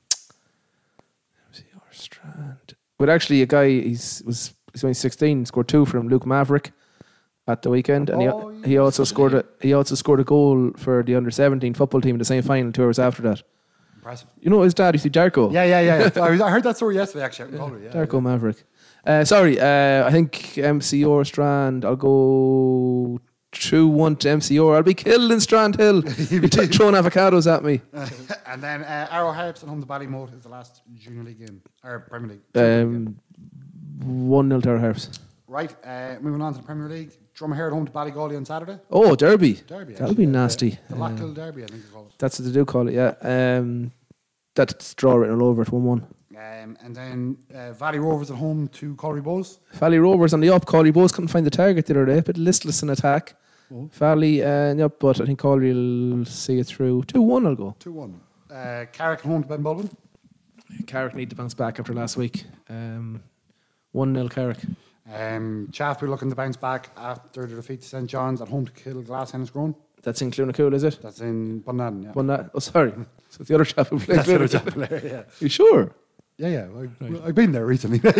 Strand. But actually, a guy, he's only 16, scored 2 from Luke Maverick at the weekend, and he also scored a goal for the under-17 football team in the semi-final 2 hours after that. Impressive. You know his dad, you see Darko? Yeah. I heard that story yesterday, actually. Darko Maverick. I think MCR Strand, I'll go 2-1 to MCR. I'll be killed in Strand Hill. You'll be throwing avocados at me. And then Arrow Harps at home to Ballymote is the last junior league game, or Premier League. 1-0 to Arrow Harps. Right, moving on to the Premier League. Drumahare at home to Ballygawley on Saturday. Oh, Derby. That'll be nasty. The Lockhill Derby, I think you call it. That's what they do call it, yeah. That's draw written all over it, 1-1. And then Valley Rovers at home to Colliery Bows. Valley Rovers on the up. Colliery Bows couldn't find the target the other day. A bit listless in attack. Oh. Valley, but I think Colliery will see it through. 2-1 I'll go. 2-1. Carrick at home to Benbulben. Carrick need to bounce back after last week. 1-0 Carrick. Shaftesbury looking to bounce back after the defeat to St John's at home to Kilglass Ennisgrove. That's in Clunacool, is it? That's in Bunnaden, yeah. Bunnaden. Oh, sorry. So it's the other chap who played. That's the other chap player, yeah. You sure? Yeah. I've been there recently. I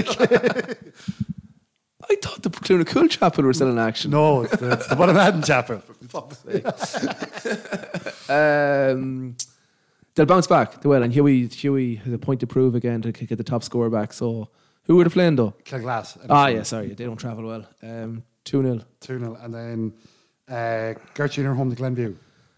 thought the Clunacool chapel were still in action. No, it's the Bunnaden chapel. For fuck's sake. They'll bounce back, they will. And Huey has a point to prove again to get the top score back. So who were they playing though? Kilglass. Sorry, they don't travel well. 2-0. 2-0. And then Gertrude are home to Glenview.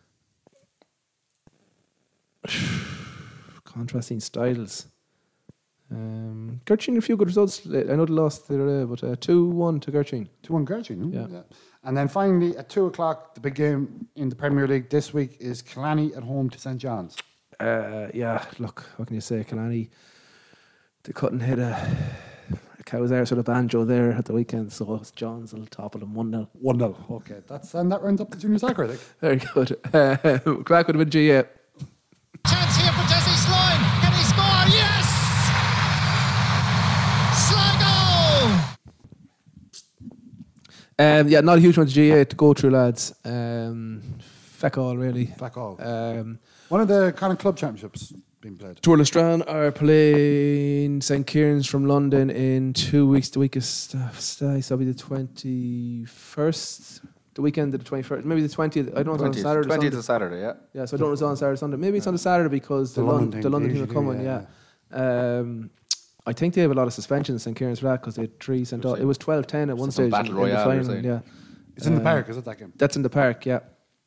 Contrasting styles. Gertrude a few good results. I know they lost the other day, but 2-1 to Gertrude. 2-1 Gertrude, yeah. And then finally at 2 o'clock, the big game in the Premier League this week is Killarney at home to St John's. Look, what can you say? Killarney, they couldn't hit a cow's arse with a banjo there at the weekend, so it's John's will topple them 1-0. 1-0, okay. And that rounds up the junior soccer, I think. Very good. Crack would have been GA. Chance here for Jesse Sloan. Can he score? Yes! Sligo! Not a huge amount of GA to go through, lads. Feck all, really. Feck all. One of the kind of club championships being played. Tourlestrane are playing St. Kieran's from London in 2 weeks. The week of so it'll be the 21st. The weekend of the 21st. Maybe the 20th. I don't know if it's on Saturday. 20th is Saturday, yeah. Yeah, so I don't know if it's on Saturday or Sunday. Maybe it's on the Saturday because the London team are coming, yeah. I think they have a lot of suspensions in St. Kieran's for that because they had 3 sent off. It was 12-10 at one stage. Battle Royale, in the final, yeah. It's in the park, is it, that game? That's in the park, yeah.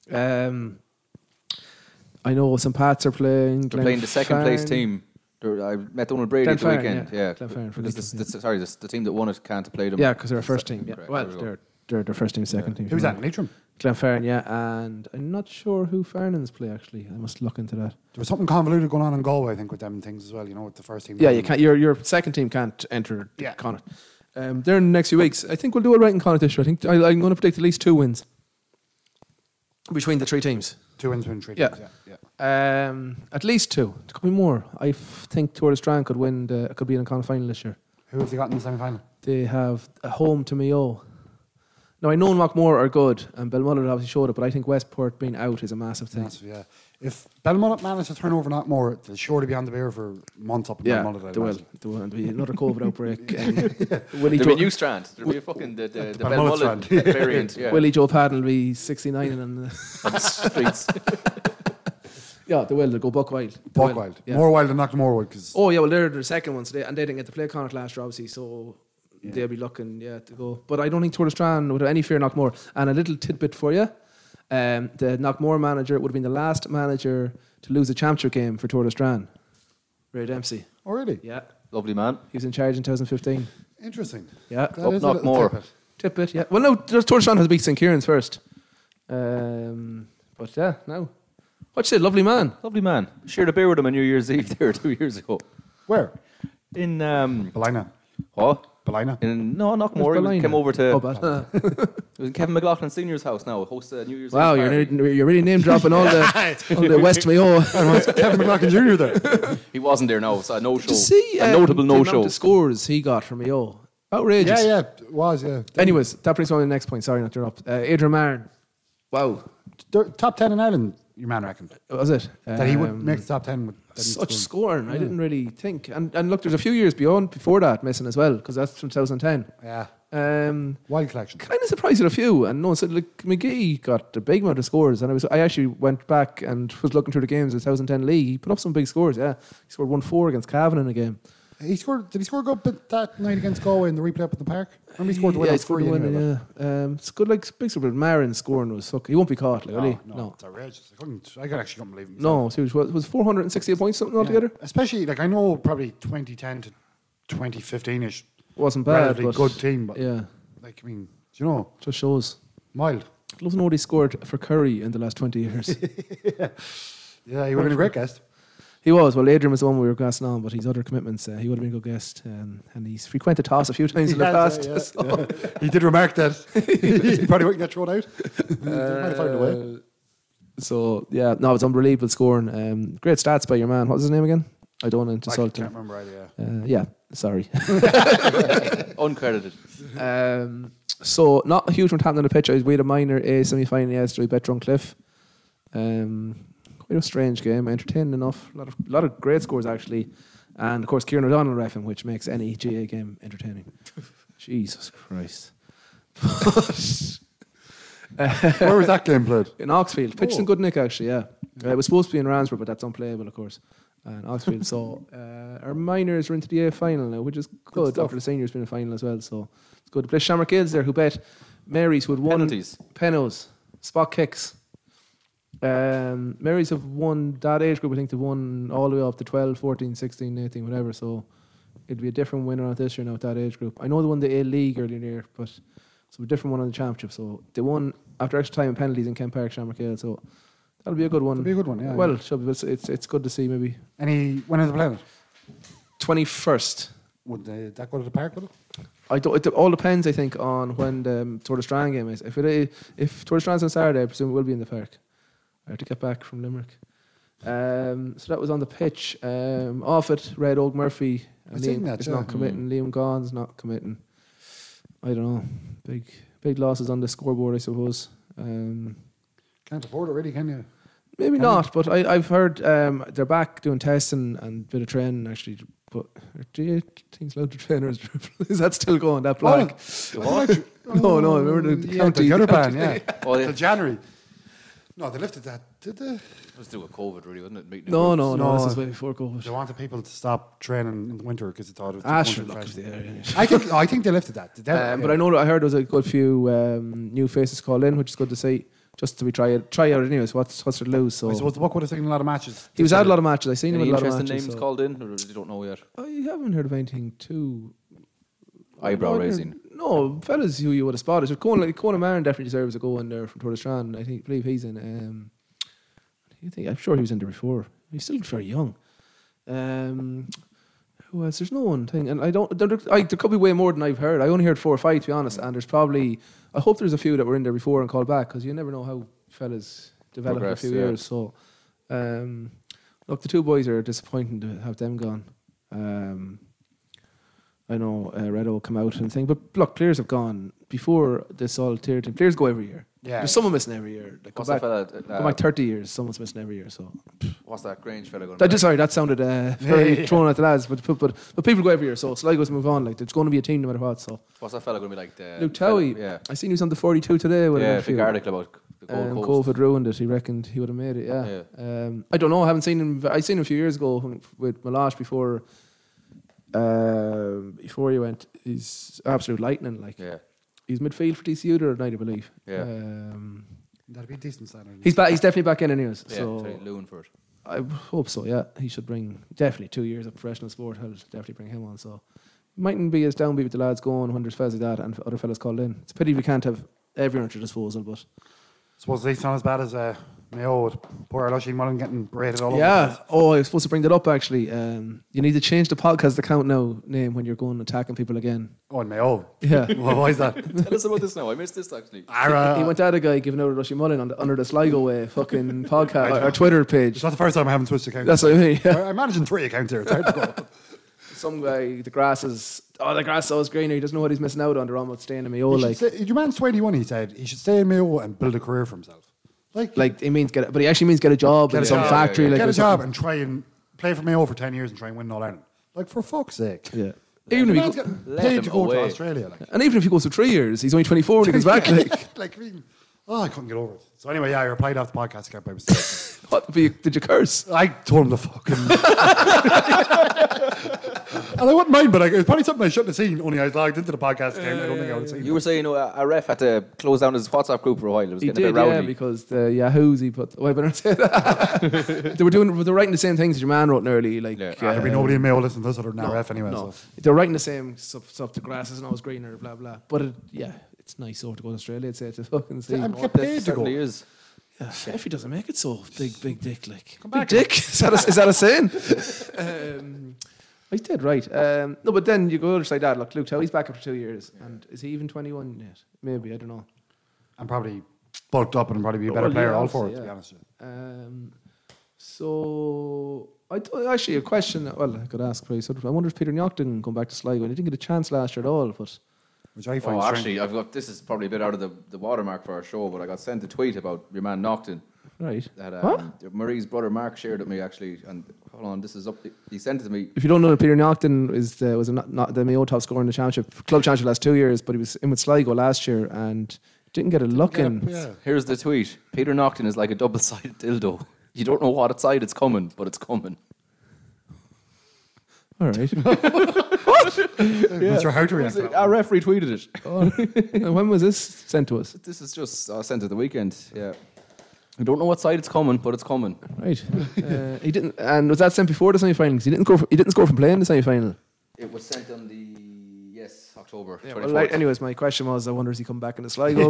I know St. Pat's are playing. They're playing the second place team. I met Donald Brady at the weekend. Yeah. Because the team that won it can't play them. Yeah, because they're a first team. Yeah. Well, they're their first team, second team. Who's that? Leitrim? Glenfarne, yeah. And I'm not sure who Farnans play, actually. I must look into that. There was something convoluted going on in Galway, I think, with them and things as well, with the first team. Yeah, you can't. Your second team can't enter Connacht. They're in the next few weeks. I think we'll do all right in Connacht this year. I think I'm going to predict at least 2 wins between the 3 teams. 2 wins between 3 teams, yeah. At least 2. There could be more. I think Tourlestrane could win. Could be in a Connacht final this year. Who have they got in the semi-final? They have a home to Mayo. Now, I know Knockmore are good, and Belmullet obviously showed it, but I think Westport being out is a massive thing. Yeah. If Belmullet manage to turn over Knockmore, they'll surely be on the bear for months up in Belmullet. They will. There'll be another COVID outbreak. There'll be a new strand. There'll be a fucking the Belmullet variant. Yeah. Willie Joe Padden will be 69 on the streets. Yeah, they will. They'll go buck wild. Buck wild. Yeah. More wild than Knockmore would. Well, they're the second ones today, and they didn't get to play Connacht last year, obviously, so... Yeah. They'll be looking, to go. But I don't think Tourlestrane would have any fear of Knockmore. And a little tidbit for you. The Knockmore manager would have been the last manager to lose a championship game for Tourlestrane. Ray Dempsey. Oh, really? Yeah. Lovely man. He was in charge in 2015. Interesting. Yeah. Up Knockmore. Tidbit, yeah. Well, no, Tourlestrane has beat St. Kieran's first. But yeah, no. What you say? Lovely man. Lovely man. Shared a beer with him on New Year's Eve there 2 years ago. Where? In... Ballina. What? Ballina? No, Knockmore. He Ballina? came over to. Oh, but, It was in Kevin McLaughlin Senior's house now. Hosts New Year's. wow, Eve party. you're really name dropping all the West Mayo. And was Kevin McLaughlin Jr. there? He wasn't there now. So a no show. To see a notable no show. The scores he got from Mayo, outrageous. Yeah, it was. Yeah. Anyways, that brings me on to the next point. Sorry, not to interrupt. Adrian Martin. Wow, Top 10 in Ireland. Your man reckoned was it that he would make the top 10 with such scoring? I didn't really think. And look, there's a few years before that missing as well, because that's from 2010. Yeah. Wild collection. Kind of surprised at a few, and no, so like McGee got a big amount of scores, and I actually went back and was looking through the games of the 2010 league. He put up some big scores. Yeah, he scored 1-4 against Cavan in a game. Did he score a goal that night against Galway in the replay up at the park? Remember he scored the winner. Yeah, he scored the winner. Yeah, it's good. Like big super. Marin's scoring was he won't be caught. Like, will he? No, it's outrageous. I actually couldn't believe it. No, it's huge. Was 468 points something altogether? Especially like I know probably 2010 to 2015ish wasn't bad. Relatively good team, but yeah, like I mean, you know, just shows mild. I'd love to know what he scored for Curry in the last 20 years. Yeah, he would have been a great guest. He was. Well, Adrian was the one we were gassing on, but his other commitments, he would have been a good guest. And he's frequented toss a few times in the past. Yeah. He did remark that he probably wouldn't get thrown out. He might have found a way. So, yeah, no, it's unbelievable scoring. Great stats by your man. What was his name again? I don't want to insult him. I can't remember either, yeah, sorry. Uncredited. So, not a huge amount happening on the pitch. We had a minor A semi-final yesterday, Bet Drumcliff. Quite a strange game, entertaining enough. A lot of great scores actually, and of course Kieran O'Donnell reffing, which makes any GA game entertaining. Jesus Christ! Where was that game played? In Oxfield. Pitched in good nick actually. Yeah, it was supposed to be in Ransford, but that's unplayable, of course. And Oxfield. So our minors are into the A final now, which is good after the seniors being a final as well. So it's good to play. Shamrock Hills there, who bet Mary's, who had won penalties, spot kicks. Marys have won that age group. I think they've won all the way up to 12, 14, 16, 18, whatever. So it'd be a different winner on this year now at that age group. I know they won the A League earlier in the year, but it's a different one on the championship. So they won after extra time and penalties in Kent Park, Shamrock Hill. So that'll be a good one. It'll be a good one, yeah. Well, it's good to see maybe. When are they playing it? 21st. Would that go to the park, would it? It all depends, I think, on when the Tour de Strand game is. If Tour de Strand's on Saturday, I presume it will be in the park. I have to get back from Limerick. So that was on the pitch. Off it, Red Oak Murphy is not committing. Liam Gaughan's not committing. I don't know. Big losses on the scoreboard, I suppose. Can't afford it, really, can you? Maybe not, but I've heard they're back doing testing and a bit of training actually. But do you think loads of trainers? Is that still going? That black? No. Remember the county? The other ban, yeah. Till January. No, they lifted that, did they? It was due with COVID, really, wasn't it? No, this is way before COVID. They wanted people to stop training in the winter because they thought it was I think they lifted that. But I heard there was a good few new faces called in, which is good to see. Just to be try out anyways. What's to lose? So I suppose the Buck would have taken a lot of matches. He was at a lot of matches. I seen him at a lot of matches. Interesting names called in, or you don't know yet? I haven't heard of anything too eyebrow raising. No, fellas who you would have spotted. So Conan Marin definitely deserves a go in there from Tour de Strand. I believe he's in. I'm sure he was in there before. He's still very young. Who else? There's no one thing, and I don't. There could be way more than I've heard. I only heard 4 or 5 to be honest. And there's probably. I hope there's a few that were in there before and called back because you never know how fellas develop in a few years. So, look, the 2 boys are disappointing to have them gone. I know Red will come out and thing, but look, players have gone before this all tier team. Players go every year. Yeah, there's someone missing every year. Like what's that fella? Come back 30 years, someone's missing every year. So what's that Grange fella going? Sorry, that sounded very thrown at the lads, but people go every year. So Sligo's move on. Like it's going to be a team no matter what. So what's that fella going to be like? Luke Towie. Yeah, I seen he was on the 42 today. Big article about the Gold Coast. COVID ruined it. He reckoned he would have made it. Yeah. I don't know. I haven't seen him. I seen him a few years ago with Malash before he went. He's absolute lightning. Like he's midfield for TCU the other night, I believe. Yeah. That'd be a decent standard. He's back. He's definitely back in anyways. Yeah, so Lewin for it. I hope so. Yeah, he should bring definitely 2 years of professional sport. I'll definitely bring him on. So mightn't be as downbeat with the lads going when there's fellas like that and other fellas called in. It's a pity we can't have everyone at your disposal, but I suppose it's not as bad as Mayo with poor Lushing Mullen getting braided all over. Yeah. Oh, I was supposed to bring that up actually. You need to change the podcast account now name when you're going attacking people again. Oh, and Mayo. Yeah. Well, why is that? Tell us about this now. I missed this actually. He went at a guy giving out a Lushing Mullen under the Sligo Way fucking podcast or Twitter page. It's not the first time I haven't switched accounts. That's what I mean. Yeah. I'm managing 3 accounts here. It's hard to go. Some guy, the grass is always greener. He doesn't know what he's missing out on. They're almost staying in Mayo. Your man's 21. He said he should stay in Mayo and build a career for himself. Like he means but he actually means get a job in some factory. Get a job and try and play for Mayo for 10 years and try and win All Ireland. Like, for fuck's sake. Yeah. Even if he's getting paid to go to Australia. Like. And even if he goes for 3 years, he's only 24 when he comes back. I couldn't get over it. So anyway, yeah, I replied off the podcast account by mistake. What? Did you curse? I told him to fucking... And I wouldn't mind, but it was probably something I shouldn't have seen, only I was logged into the podcast account. I don't think I would have seen. You were saying a ref had to close down his WhatsApp group for a while. It was getting a bit rowdy. Yeah, because the Yahoos he put... Oh, I better say that. they were writing the same things as your man wrote early. Like, there'll be nobody in Mayo listening to this other than our ref anyway. No. So. They're writing the same stuff. The grass isn't always greener, blah, blah. But it's nice over to go to Australia, I'd say, to fucking see. I'm get paid to go. Is. Yeah, if he doesn't make it so big dick, like big dick. Is that a saying? He's dead right. No, but then you go like that. Look, Luke Towey's back after 2 years, and is he even 21 yet? Maybe, I don't know. I'm probably bulked up and probably be a better player all for it. To be honest with you. So actually a question. Well, I could ask for you. I wonder if Peter Knock didn't come back to Sligo. He didn't get a chance last year at all, but. Which I find actually, I've got this is probably a bit out of the watermark for our show, but I got sent a tweet about your man Knockton. Right. That Marie's brother Mark shared it with me actually, and hold on, this is up. He sent it to me. If you don't know, Peter Knockton was not the Mayo top scorer in the club championship last 2 years, but he was in with Sligo last year and didn't get a look in. Yeah. Here's the tweet: Peter Knockton is like a double-sided dildo. You don't know what side it's coming, but it's coming. All right. What? Not sure how to react to that. Our referee tweeted it. Oh. When was this sent to us? This is just sent at the weekend. Yeah. I don't know what side it's coming, but it's coming. Right. He didn't. And was that sent before the semi-final? Because he didn't score from playing the semi-final. It was sent on the October. Yeah, well, anyways, my question was, I wonder if he come back in the Sligo.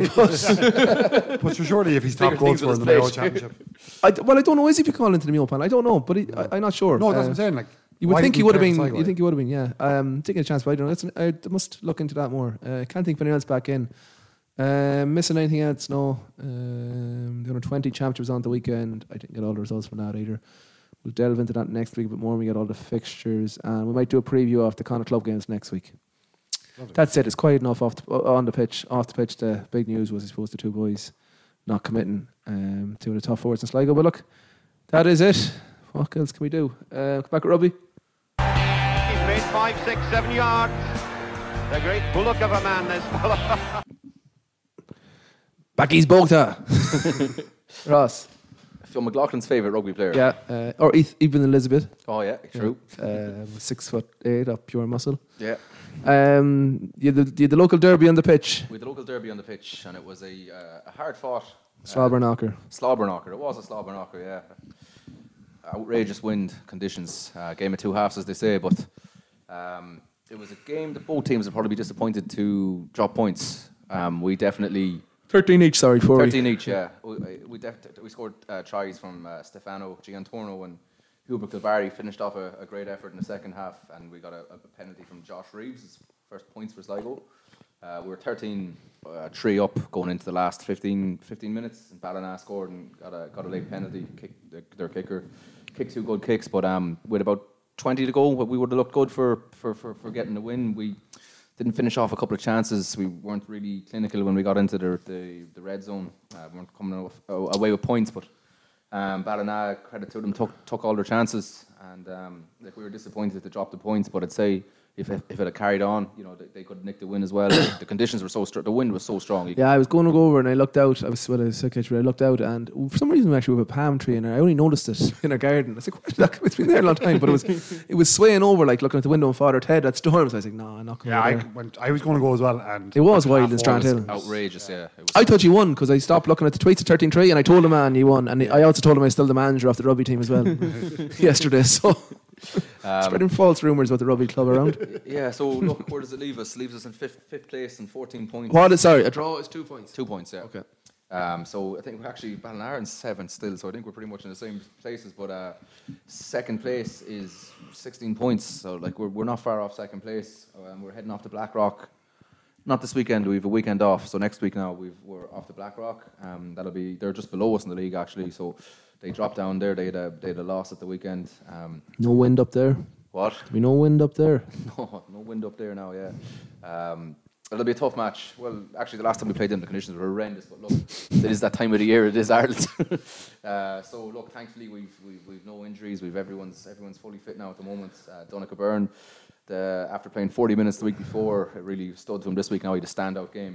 But surely if he's top goal scorer in the Mayo Championship. I don't know. Is he calling into the Mayo panel? I don't know, but I'm not sure. No, that's what I'm saying. Like, you would think he would have been. You think he would have been? Yeah. Taking a chance, but I don't know. I must look into that more. Can't think of anyone else back in. Missing anything else? No. The under 20 championship was on the weekend. I didn't get all the results from that either. We'll delve into that next week a bit more when we get all the fixtures, and we might do a preview of the Connacht Club games next week. Lovely. That's it. It's quiet enough on the pitch. Off the pitch, the big news was, I suppose, the two boys not committing to the top forwards in Sligo. But look, that is it. What else can we do? Come back with Robbie. He's made 5, 6, 7 yards. The great bullock of a man, this fellow. Backy's Bogta. Ross. Phil McLaughlin's favourite rugby player. Yeah. Or Eben Elizabeth. Oh, yeah, true. 6'8" of pure muscle. Yeah. You had the local derby on the pitch. We had the local derby on the pitch, and it was a hard-fought slobber knocker. Slobber knocker. It was a slobber knocker, yeah. Outrageous wind conditions. Game of two halves, as they say, but it was a game that both teams would probably be disappointed to drop points. We definitely 13 each. 13 each. Yeah. We scored tries from Stefano Giantorno and Hubert Kilbarry. Finished off a great effort in the second half, and we got a penalty from Josh Reeves. His first points for Sligo. We were 13-3 up going into the last 15 minutes, and Ballina scored and got a late penalty. Their kicker kicked 2 good kicks, but with about 20 to go, we would have looked good for getting the win. We didn't finish off a couple of chances. We weren't really clinical when we got into the red zone. We weren't coming away with points, but Ballina, credit to them, took all their chances, and we were disappointed to drop the points. But I'd say if it had carried on, they could nick the win as well. The conditions were so strong. The wind was so strong. Yeah, I was going to go over and I looked out. I was with a secretary. I looked out, and for some reason we actually have a palm tree in there. I only noticed it in our garden. I was like, it's been there a long time, but it was swaying over, like looking at the window and Father Ted at storms. I was like, no, I'm not going. Yeah, I was going to go as well, and it was wild in Strandhill. Outrageous, yeah. I thought you won because I stopped looking at the tweets at 13-3, and I told the man you won, and I also told him I was still the manager of the rugby team as well yesterday. So. Spreading false rumours about the rugby club around. Yeah, so look, where does it leave us? Leaves us in fifth place and 14 points. What? Sorry, a draw is 2 points. 2 points, yeah. Okay. So I think we're actually Ballinaren's 7th still, so I think we're pretty much in the same places. But second place is 16 points, so like we're not far off second place. We're heading off to Blackrock. Not this weekend. We have a weekend off, so next week now we're off to Blackrock. They're just below us in the league actually, so they dropped down there. They had a loss at the weekend. No wind up there. What? There'll be no wind up there. No wind up there now. Yeah. It'll be a tough match. Well, actually, the last time we played them, the conditions were horrendous. But look, it is that time of the year. It is Ireland. So look, thankfully we've no injuries. Everyone's fully fit now at the moment. Donegal Byrne, after playing 40 minutes the week before, it really stood to him this week. Now he had a standout game.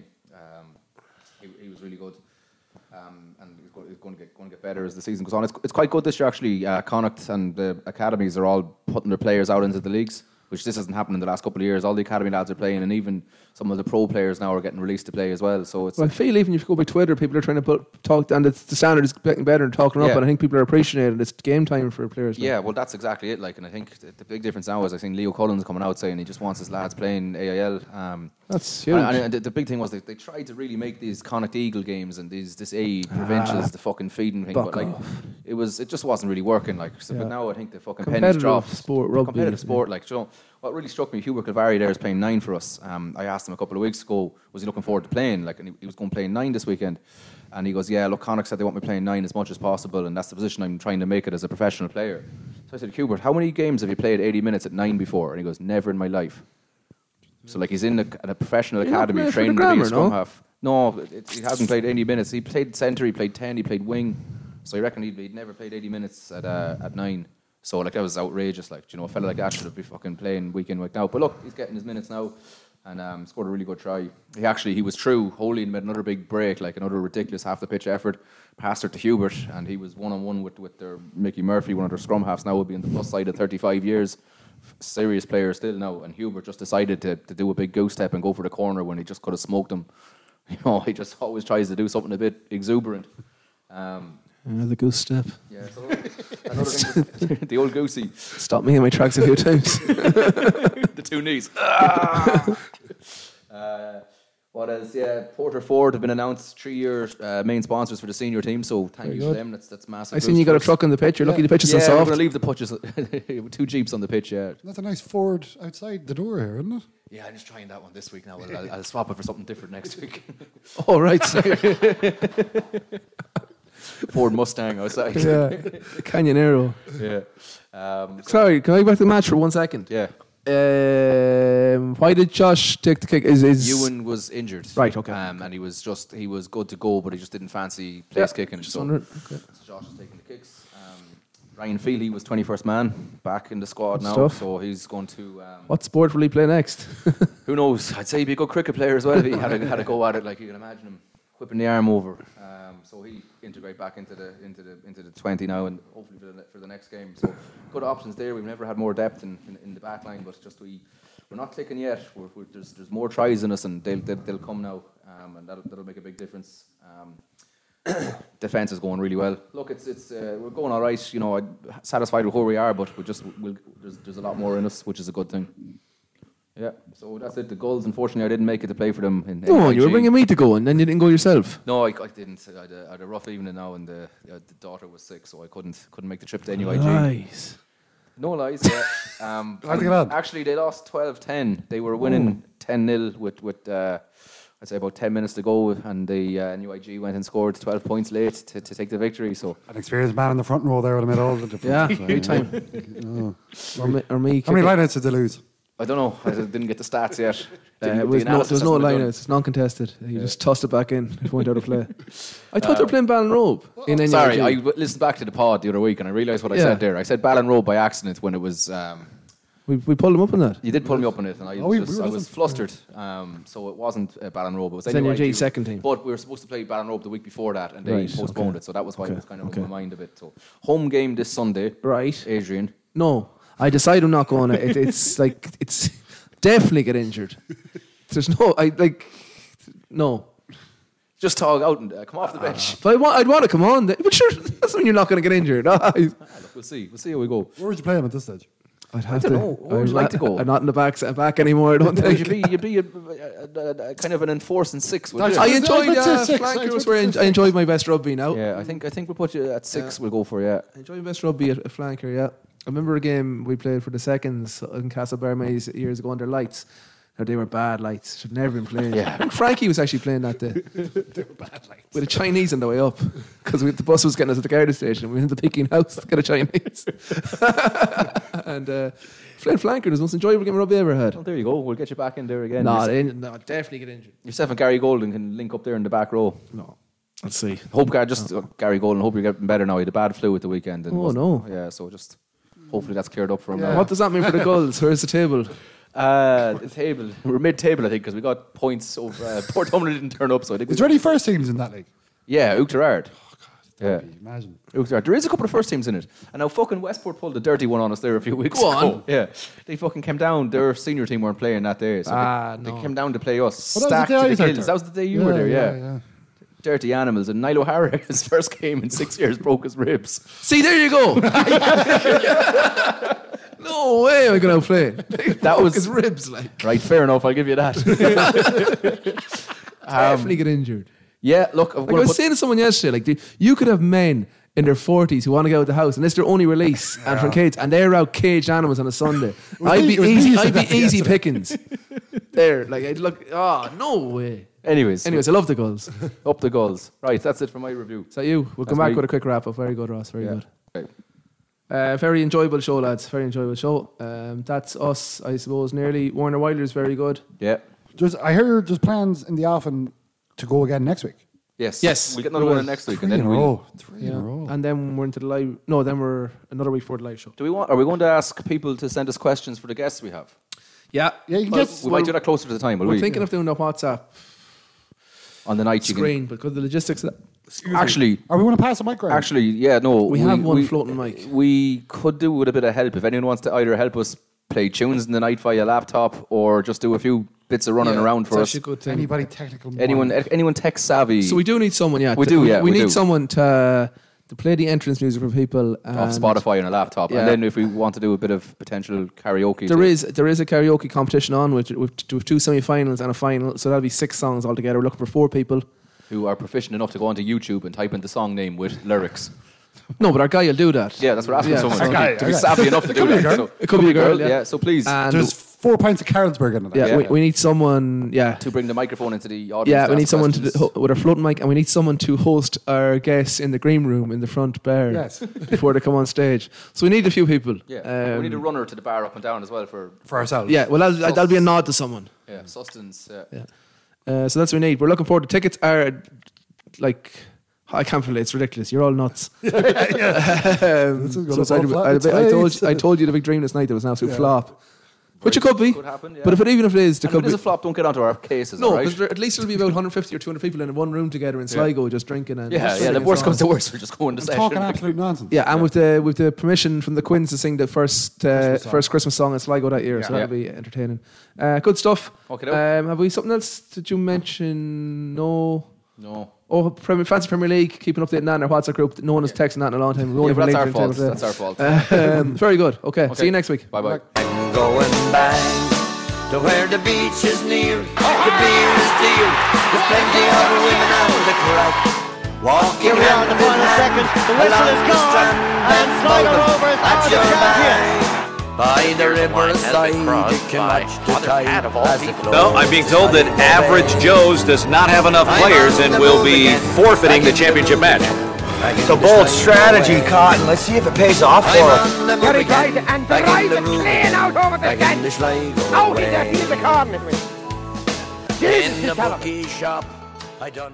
He was really good. And he's going to get better as the season goes on. It's quite good this year actually. Connacht and the academies are all putting their players out into the leagues, which this hasn't happened in the last couple of years. All the academy lads are playing, and even some of the pro players now are getting released to play as well. So it's. Well, I feel even if you go by Twitter, people are trying to talk, and the standard is getting better and talking up, and I think people are appreciating it. It's game time for players. Yeah, well, that's exactly it. Like, and I think the big difference now is I think Leo Cullen's coming out saying he just wants his lads playing AIL. That's huge. And the big thing was they tried to really make these Connacht Eagle games and this A provincials the fucking feeding thing, but like it just wasn't really working. Like, so, but now I think the fucking pennies dropped. Competitive sport, like, you know, what really struck me, Hubert Calvary there is playing 9 for us. I asked him a couple of weeks ago, was he looking forward to playing? Like, and he was going to play 9 this weekend. And he goes, yeah, look, Connacht said they want me playing 9 as much as possible, and that's the position I'm trying to make it as a professional player. So I said, Hubert, how many games have you played 80 minutes at 9 before? And he goes, never in my life. So like he's in a professional academy training to be a scrum half. No, he hasn't played 80 minutes. He played centre, he played 10, he played wing. So I reckon he'd never played 80 minutes at 9. So like that was outrageous. Like, you know, a fella like that should be fucking playing week in, week out. But look, he's getting his minutes now, and scored a really good try. He was true. Holy made another big break, like another ridiculous half the pitch effort. Passed it to Hubert, and he was 1-on-1 with their Mickey Murphy, one of their scrum halves. Now will be on the plus side of 35 years. Serious player still now, and Hubert just decided to do a big goose step and go for the corner when he just could have smoked him. You know, he just always tries to do something a bit exuberant. The goose step. Yeah, so another thing was the old goosey. Stopped me in my tracks a few times. The 2 knees. What else? Yeah, Porter Ford have been announced 3-year main sponsors for the senior team, so thank you to them. That's massive. I seen you got a truck on the pitch. You're lucky the pitch is so soft. We're going to leave the pitches, 2 Jeeps on the pitch, yeah. That's a nice Ford outside the door here, isn't it? Yeah, I'm just trying that one this week now. I'll swap it for something different next week. Oh, right. Ford Mustang outside. Yeah, Canyonero. Yeah. Sorry, can I go back to the match for 1 second? Yeah. Why did Josh take the kick? Ewan was injured. Right, okay. And he was good to go, but he just didn't fancy place kicking. So Josh is taking the kicks. Ryan Feely was 21st man back in the squad now, so he's going to. What sport will he play next? Who knows? I'd say he'd be a good cricket player as well if he had a go at it. Like, you can imagine him whipping the arm over. So he integrate back into the 20 now, and hopefully for the next game. So good options there. We've never had more depth in the back line, but just we're not clicking yet. There's more tries in us, and they'll come now, and that'll make a big difference. Defense is going really well. Look, it's we're going all right. You know, I'm satisfied with where we are, but there's a lot more in us, which is a good thing. Yeah, so that's it. The goals, unfortunately, I didn't make it to play for them. No, you were bringing me to go, and then you didn't go yourself. No, I didn't. I had a rough evening now, and the daughter was sick, so I couldn't make the trip to NUIG. Nice. No lies. Yeah. Actually, they lost 12-10. They were winning 10-0 with I'd say about 10 minutes to go, and the NUIG went and scored 12 points late to take the victory. So an experienced man in the front row there would have made all the difference. Yeah, big time. Or me. How many lineouts did they lose? I don't know. I didn't get the stats yet. There was no lineouts. It's non-contested. He just tossed it back in. It went out of play. I thought they were playing Ballinrobe. Sorry, I listened back to the pod the other week and I realised what I said there. I said Ballinrobe by accident when it was. We pulled him up on that. You did pull me up on it, and I was flustered. So it wasn't Ballinrobe. It was NUIG second team. But we were supposed to play Ballinrobe the week before that, and they postponed it. So that was why it was kind of on my mind a bit. So home game this Sunday. Right, Adrian. No, I decide I'm not going. It's like it's definitely get injured. There's no. Just talk out and come off the bench. But I'd want to come on. But sure, that's when you're not going to get injured. Look, we'll see. We'll see how we go. Where would you play him at this stage? I'd have I don't to. know. Where would you like to go? I'm not in the back anymore. I don't think. You'd be a kind of an enforcing 6. Would you? I enjoyed flanker. I enjoyed my best rugby now. Yeah, I think we'll put you at 6. We'll go for I enjoyed my best rugby at flanker. Yeah, I remember a game we played for the seconds in Castlebarmays years ago under lights. Now they were bad lights. Should never been playing. Yeah. I think Frankie was actually playing that day. They were bad lights. With a Chinese on the way up because the bus was getting us at the Garda station. We went to the Peking House to get a Chinese. And playing flanker was the most enjoyable game of rugby I ever had. Well, there you go. We'll get you back in there again. No, definitely get injured. Yourself and Gary Golden can link up there in the back row. No. Let's see. Hope Gary Golden, hope you're getting better now. He had a bad flu at the weekend. And no. Yeah, so just hopefully that's cleared up for him. Yeah. Now. What does that mean for the Gulls? Where's the table? The table. We're mid-table, I think, because we got points over. Port Dublin didn't turn up, so I think. Is there any first teams in that league? Yeah, Oughterard. Yeah, imagine. Oughterard. There is a couple of first teams in it, and now fucking Westport pulled a dirty one on us there a few weeks Go ago. on. Yeah, they fucking came down. Their senior team weren't playing that day, so they came down to play us. Well, stacked that to was the the day I was gills. there. That was the day you were there. Yeah. Dirty animals. And Niall O'Hara, his first game in 6 years, broke his ribs. See, there you go. No way I'm going to play. That was his ribs, like. Right, fair enough. I'll give you that. Definitely get injured. Yeah, look. I was saying to someone yesterday, like, you could have men in their 40s who want to get out of the house, and it's their only release, and from kids, and they're out caged animals on a Sunday. I'd be easy pickings. There, like, I'd look. Oh, no way. Anyways, I love the Gulls. Up the Gulls. Right, that's it for my review. Is that you? We'll come back with a quick wrap up. Very good, Ross. Very good. Okay. Very enjoyable show, lads. Very enjoyable show. That's us, I suppose. Nearly. Warner Wilder's very good. Yeah. I heard there's plans in the offing to go again next week. Yes. We'll get another one next week, and then Three in a row. And then we're into the live. No, then we're another week for the live show. Are we going to ask people to send us questions for the guests we have? Yeah. Yeah, you can we might do that closer to the time, will we're we? thinking of doing a WhatsApp on the night screen, because the logistics of that. Actually, are we going to pass the mic around? Actually, yeah, no. We have one floating mic. We could do with a bit of help. If anyone wants to either help us play tunes in the night via laptop or just do a few bits of running around for us. Anybody technical? Anyone tech savvy? So we do need someone, yeah. We do, yeah. We need someone to play the entrance music for people. Off Spotify on a laptop. Yeah. And then if we want to do a bit of potential karaoke. There is a karaoke competition on with 2 semi-finals and a final. So that'll be 6 songs altogether. We're looking for 4 people. Who are proficient enough to go onto YouTube and type in the song name with lyrics. No, but our guy will do that. Yeah, that's what I'm asking someone. To be savvy enough to do that. So it could be a girl, yeah. So please. And there's 4 pints of Carlsberg in it. Yeah, we need someone, to bring the microphone into the audience. Yeah, we need someone with a floating mic, and we need someone to host our guests in the green room in the front bar before they come on stage. So we need a few people. Yeah, we need a runner to the bar up and down as well for ourselves. Yeah, well, that'll be a nod to someone. Yeah, sustenance. Yeah. So that's what we need. We're looking forward to tickets. Are like, I can't believe it's ridiculous. You're all nuts. I told you the big dream this night. There was an absolute flop. Which it could be. Could happen, yeah. But even if it is, if it is a flop, don't get onto our cases. No, right? because at least it'll be about 150 or 200 people in one room together in Sligo just drinking. And the worst comes to worst, we'll just go into session. Talking absolute nonsense. Yeah, and with the permission from the Quins to sing the first Christmas song in Sligo that year, so that'll be entertaining. Good stuff. Okay, have we something else that you mention? No. Oh, Fancy Premier League, keeping updated on that in our WhatsApp group. No one has texted that in a long time. That's our fault. That's our fault. Very good. Okay, see you next week. Bye-bye. I'm going back to where the beach is near, the beer is dear, there's plenty of women on the crack. Walking Here we are in the final second, the whistle is gone, and Sligo Rovers are the champions. By the riverside, you can watch the tide as it flows. No, I'm being told that Average Joe's does not have enough players and will be forfeiting the championship match. It's a bold strategy, Cotton. Let's see if it pays off for him. Gary drives it and drives it clean out over the stand. Out in the field of corner with. Jesus, in the bookie shop, I done.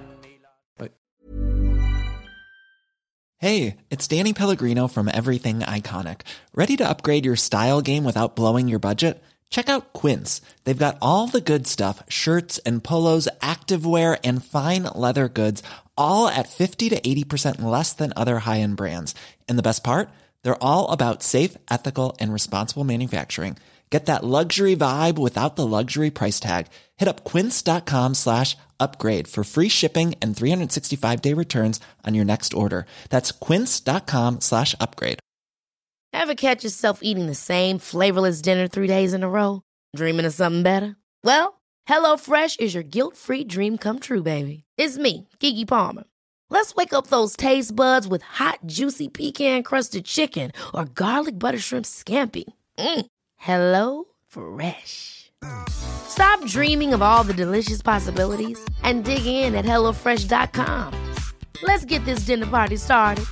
Hey, it's Danny Pellegrino from Everything Iconic. Ready to upgrade your style game without blowing your budget? Check out Quince. They've got all the good stuff, shirts and polos, activewear, and fine leather goods, all at 50 to 80% less than other high-end brands. And the best part? They're all about safe, ethical, and responsible manufacturing. Get that luxury vibe without the luxury price tag. Hit up quince.com/upgrade for free shipping and 365-day returns on your next order. That's quince.com/upgrade. Ever catch yourself eating the same flavorless dinner 3 days in a row? Dreaming of something better? Well, HelloFresh is your guilt-free dream come true, baby. It's me, Keke Palmer. Let's wake up those taste buds with hot, juicy pecan-crusted chicken or garlic butter shrimp scampi. Hello Fresh. Stop dreaming of all the delicious possibilities and dig in at HelloFresh.com. Let's get this dinner party started.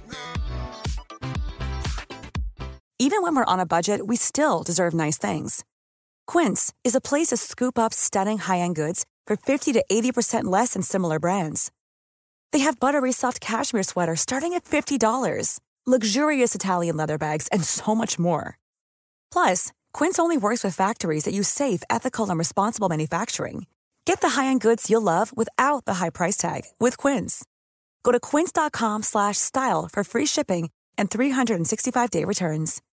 Even when we're on a budget, we still deserve nice things. Quince is a place to scoop up stunning high-end goods for 50 to 80% less than similar brands. They have buttery soft cashmere sweaters starting at $50, luxurious Italian leather bags, and so much more. Plus, Quince only works with factories that use safe, ethical, and responsible manufacturing. Get the high-end goods you'll love without the high price tag with Quince. Go to quince.com/style for free shipping and 365-day returns.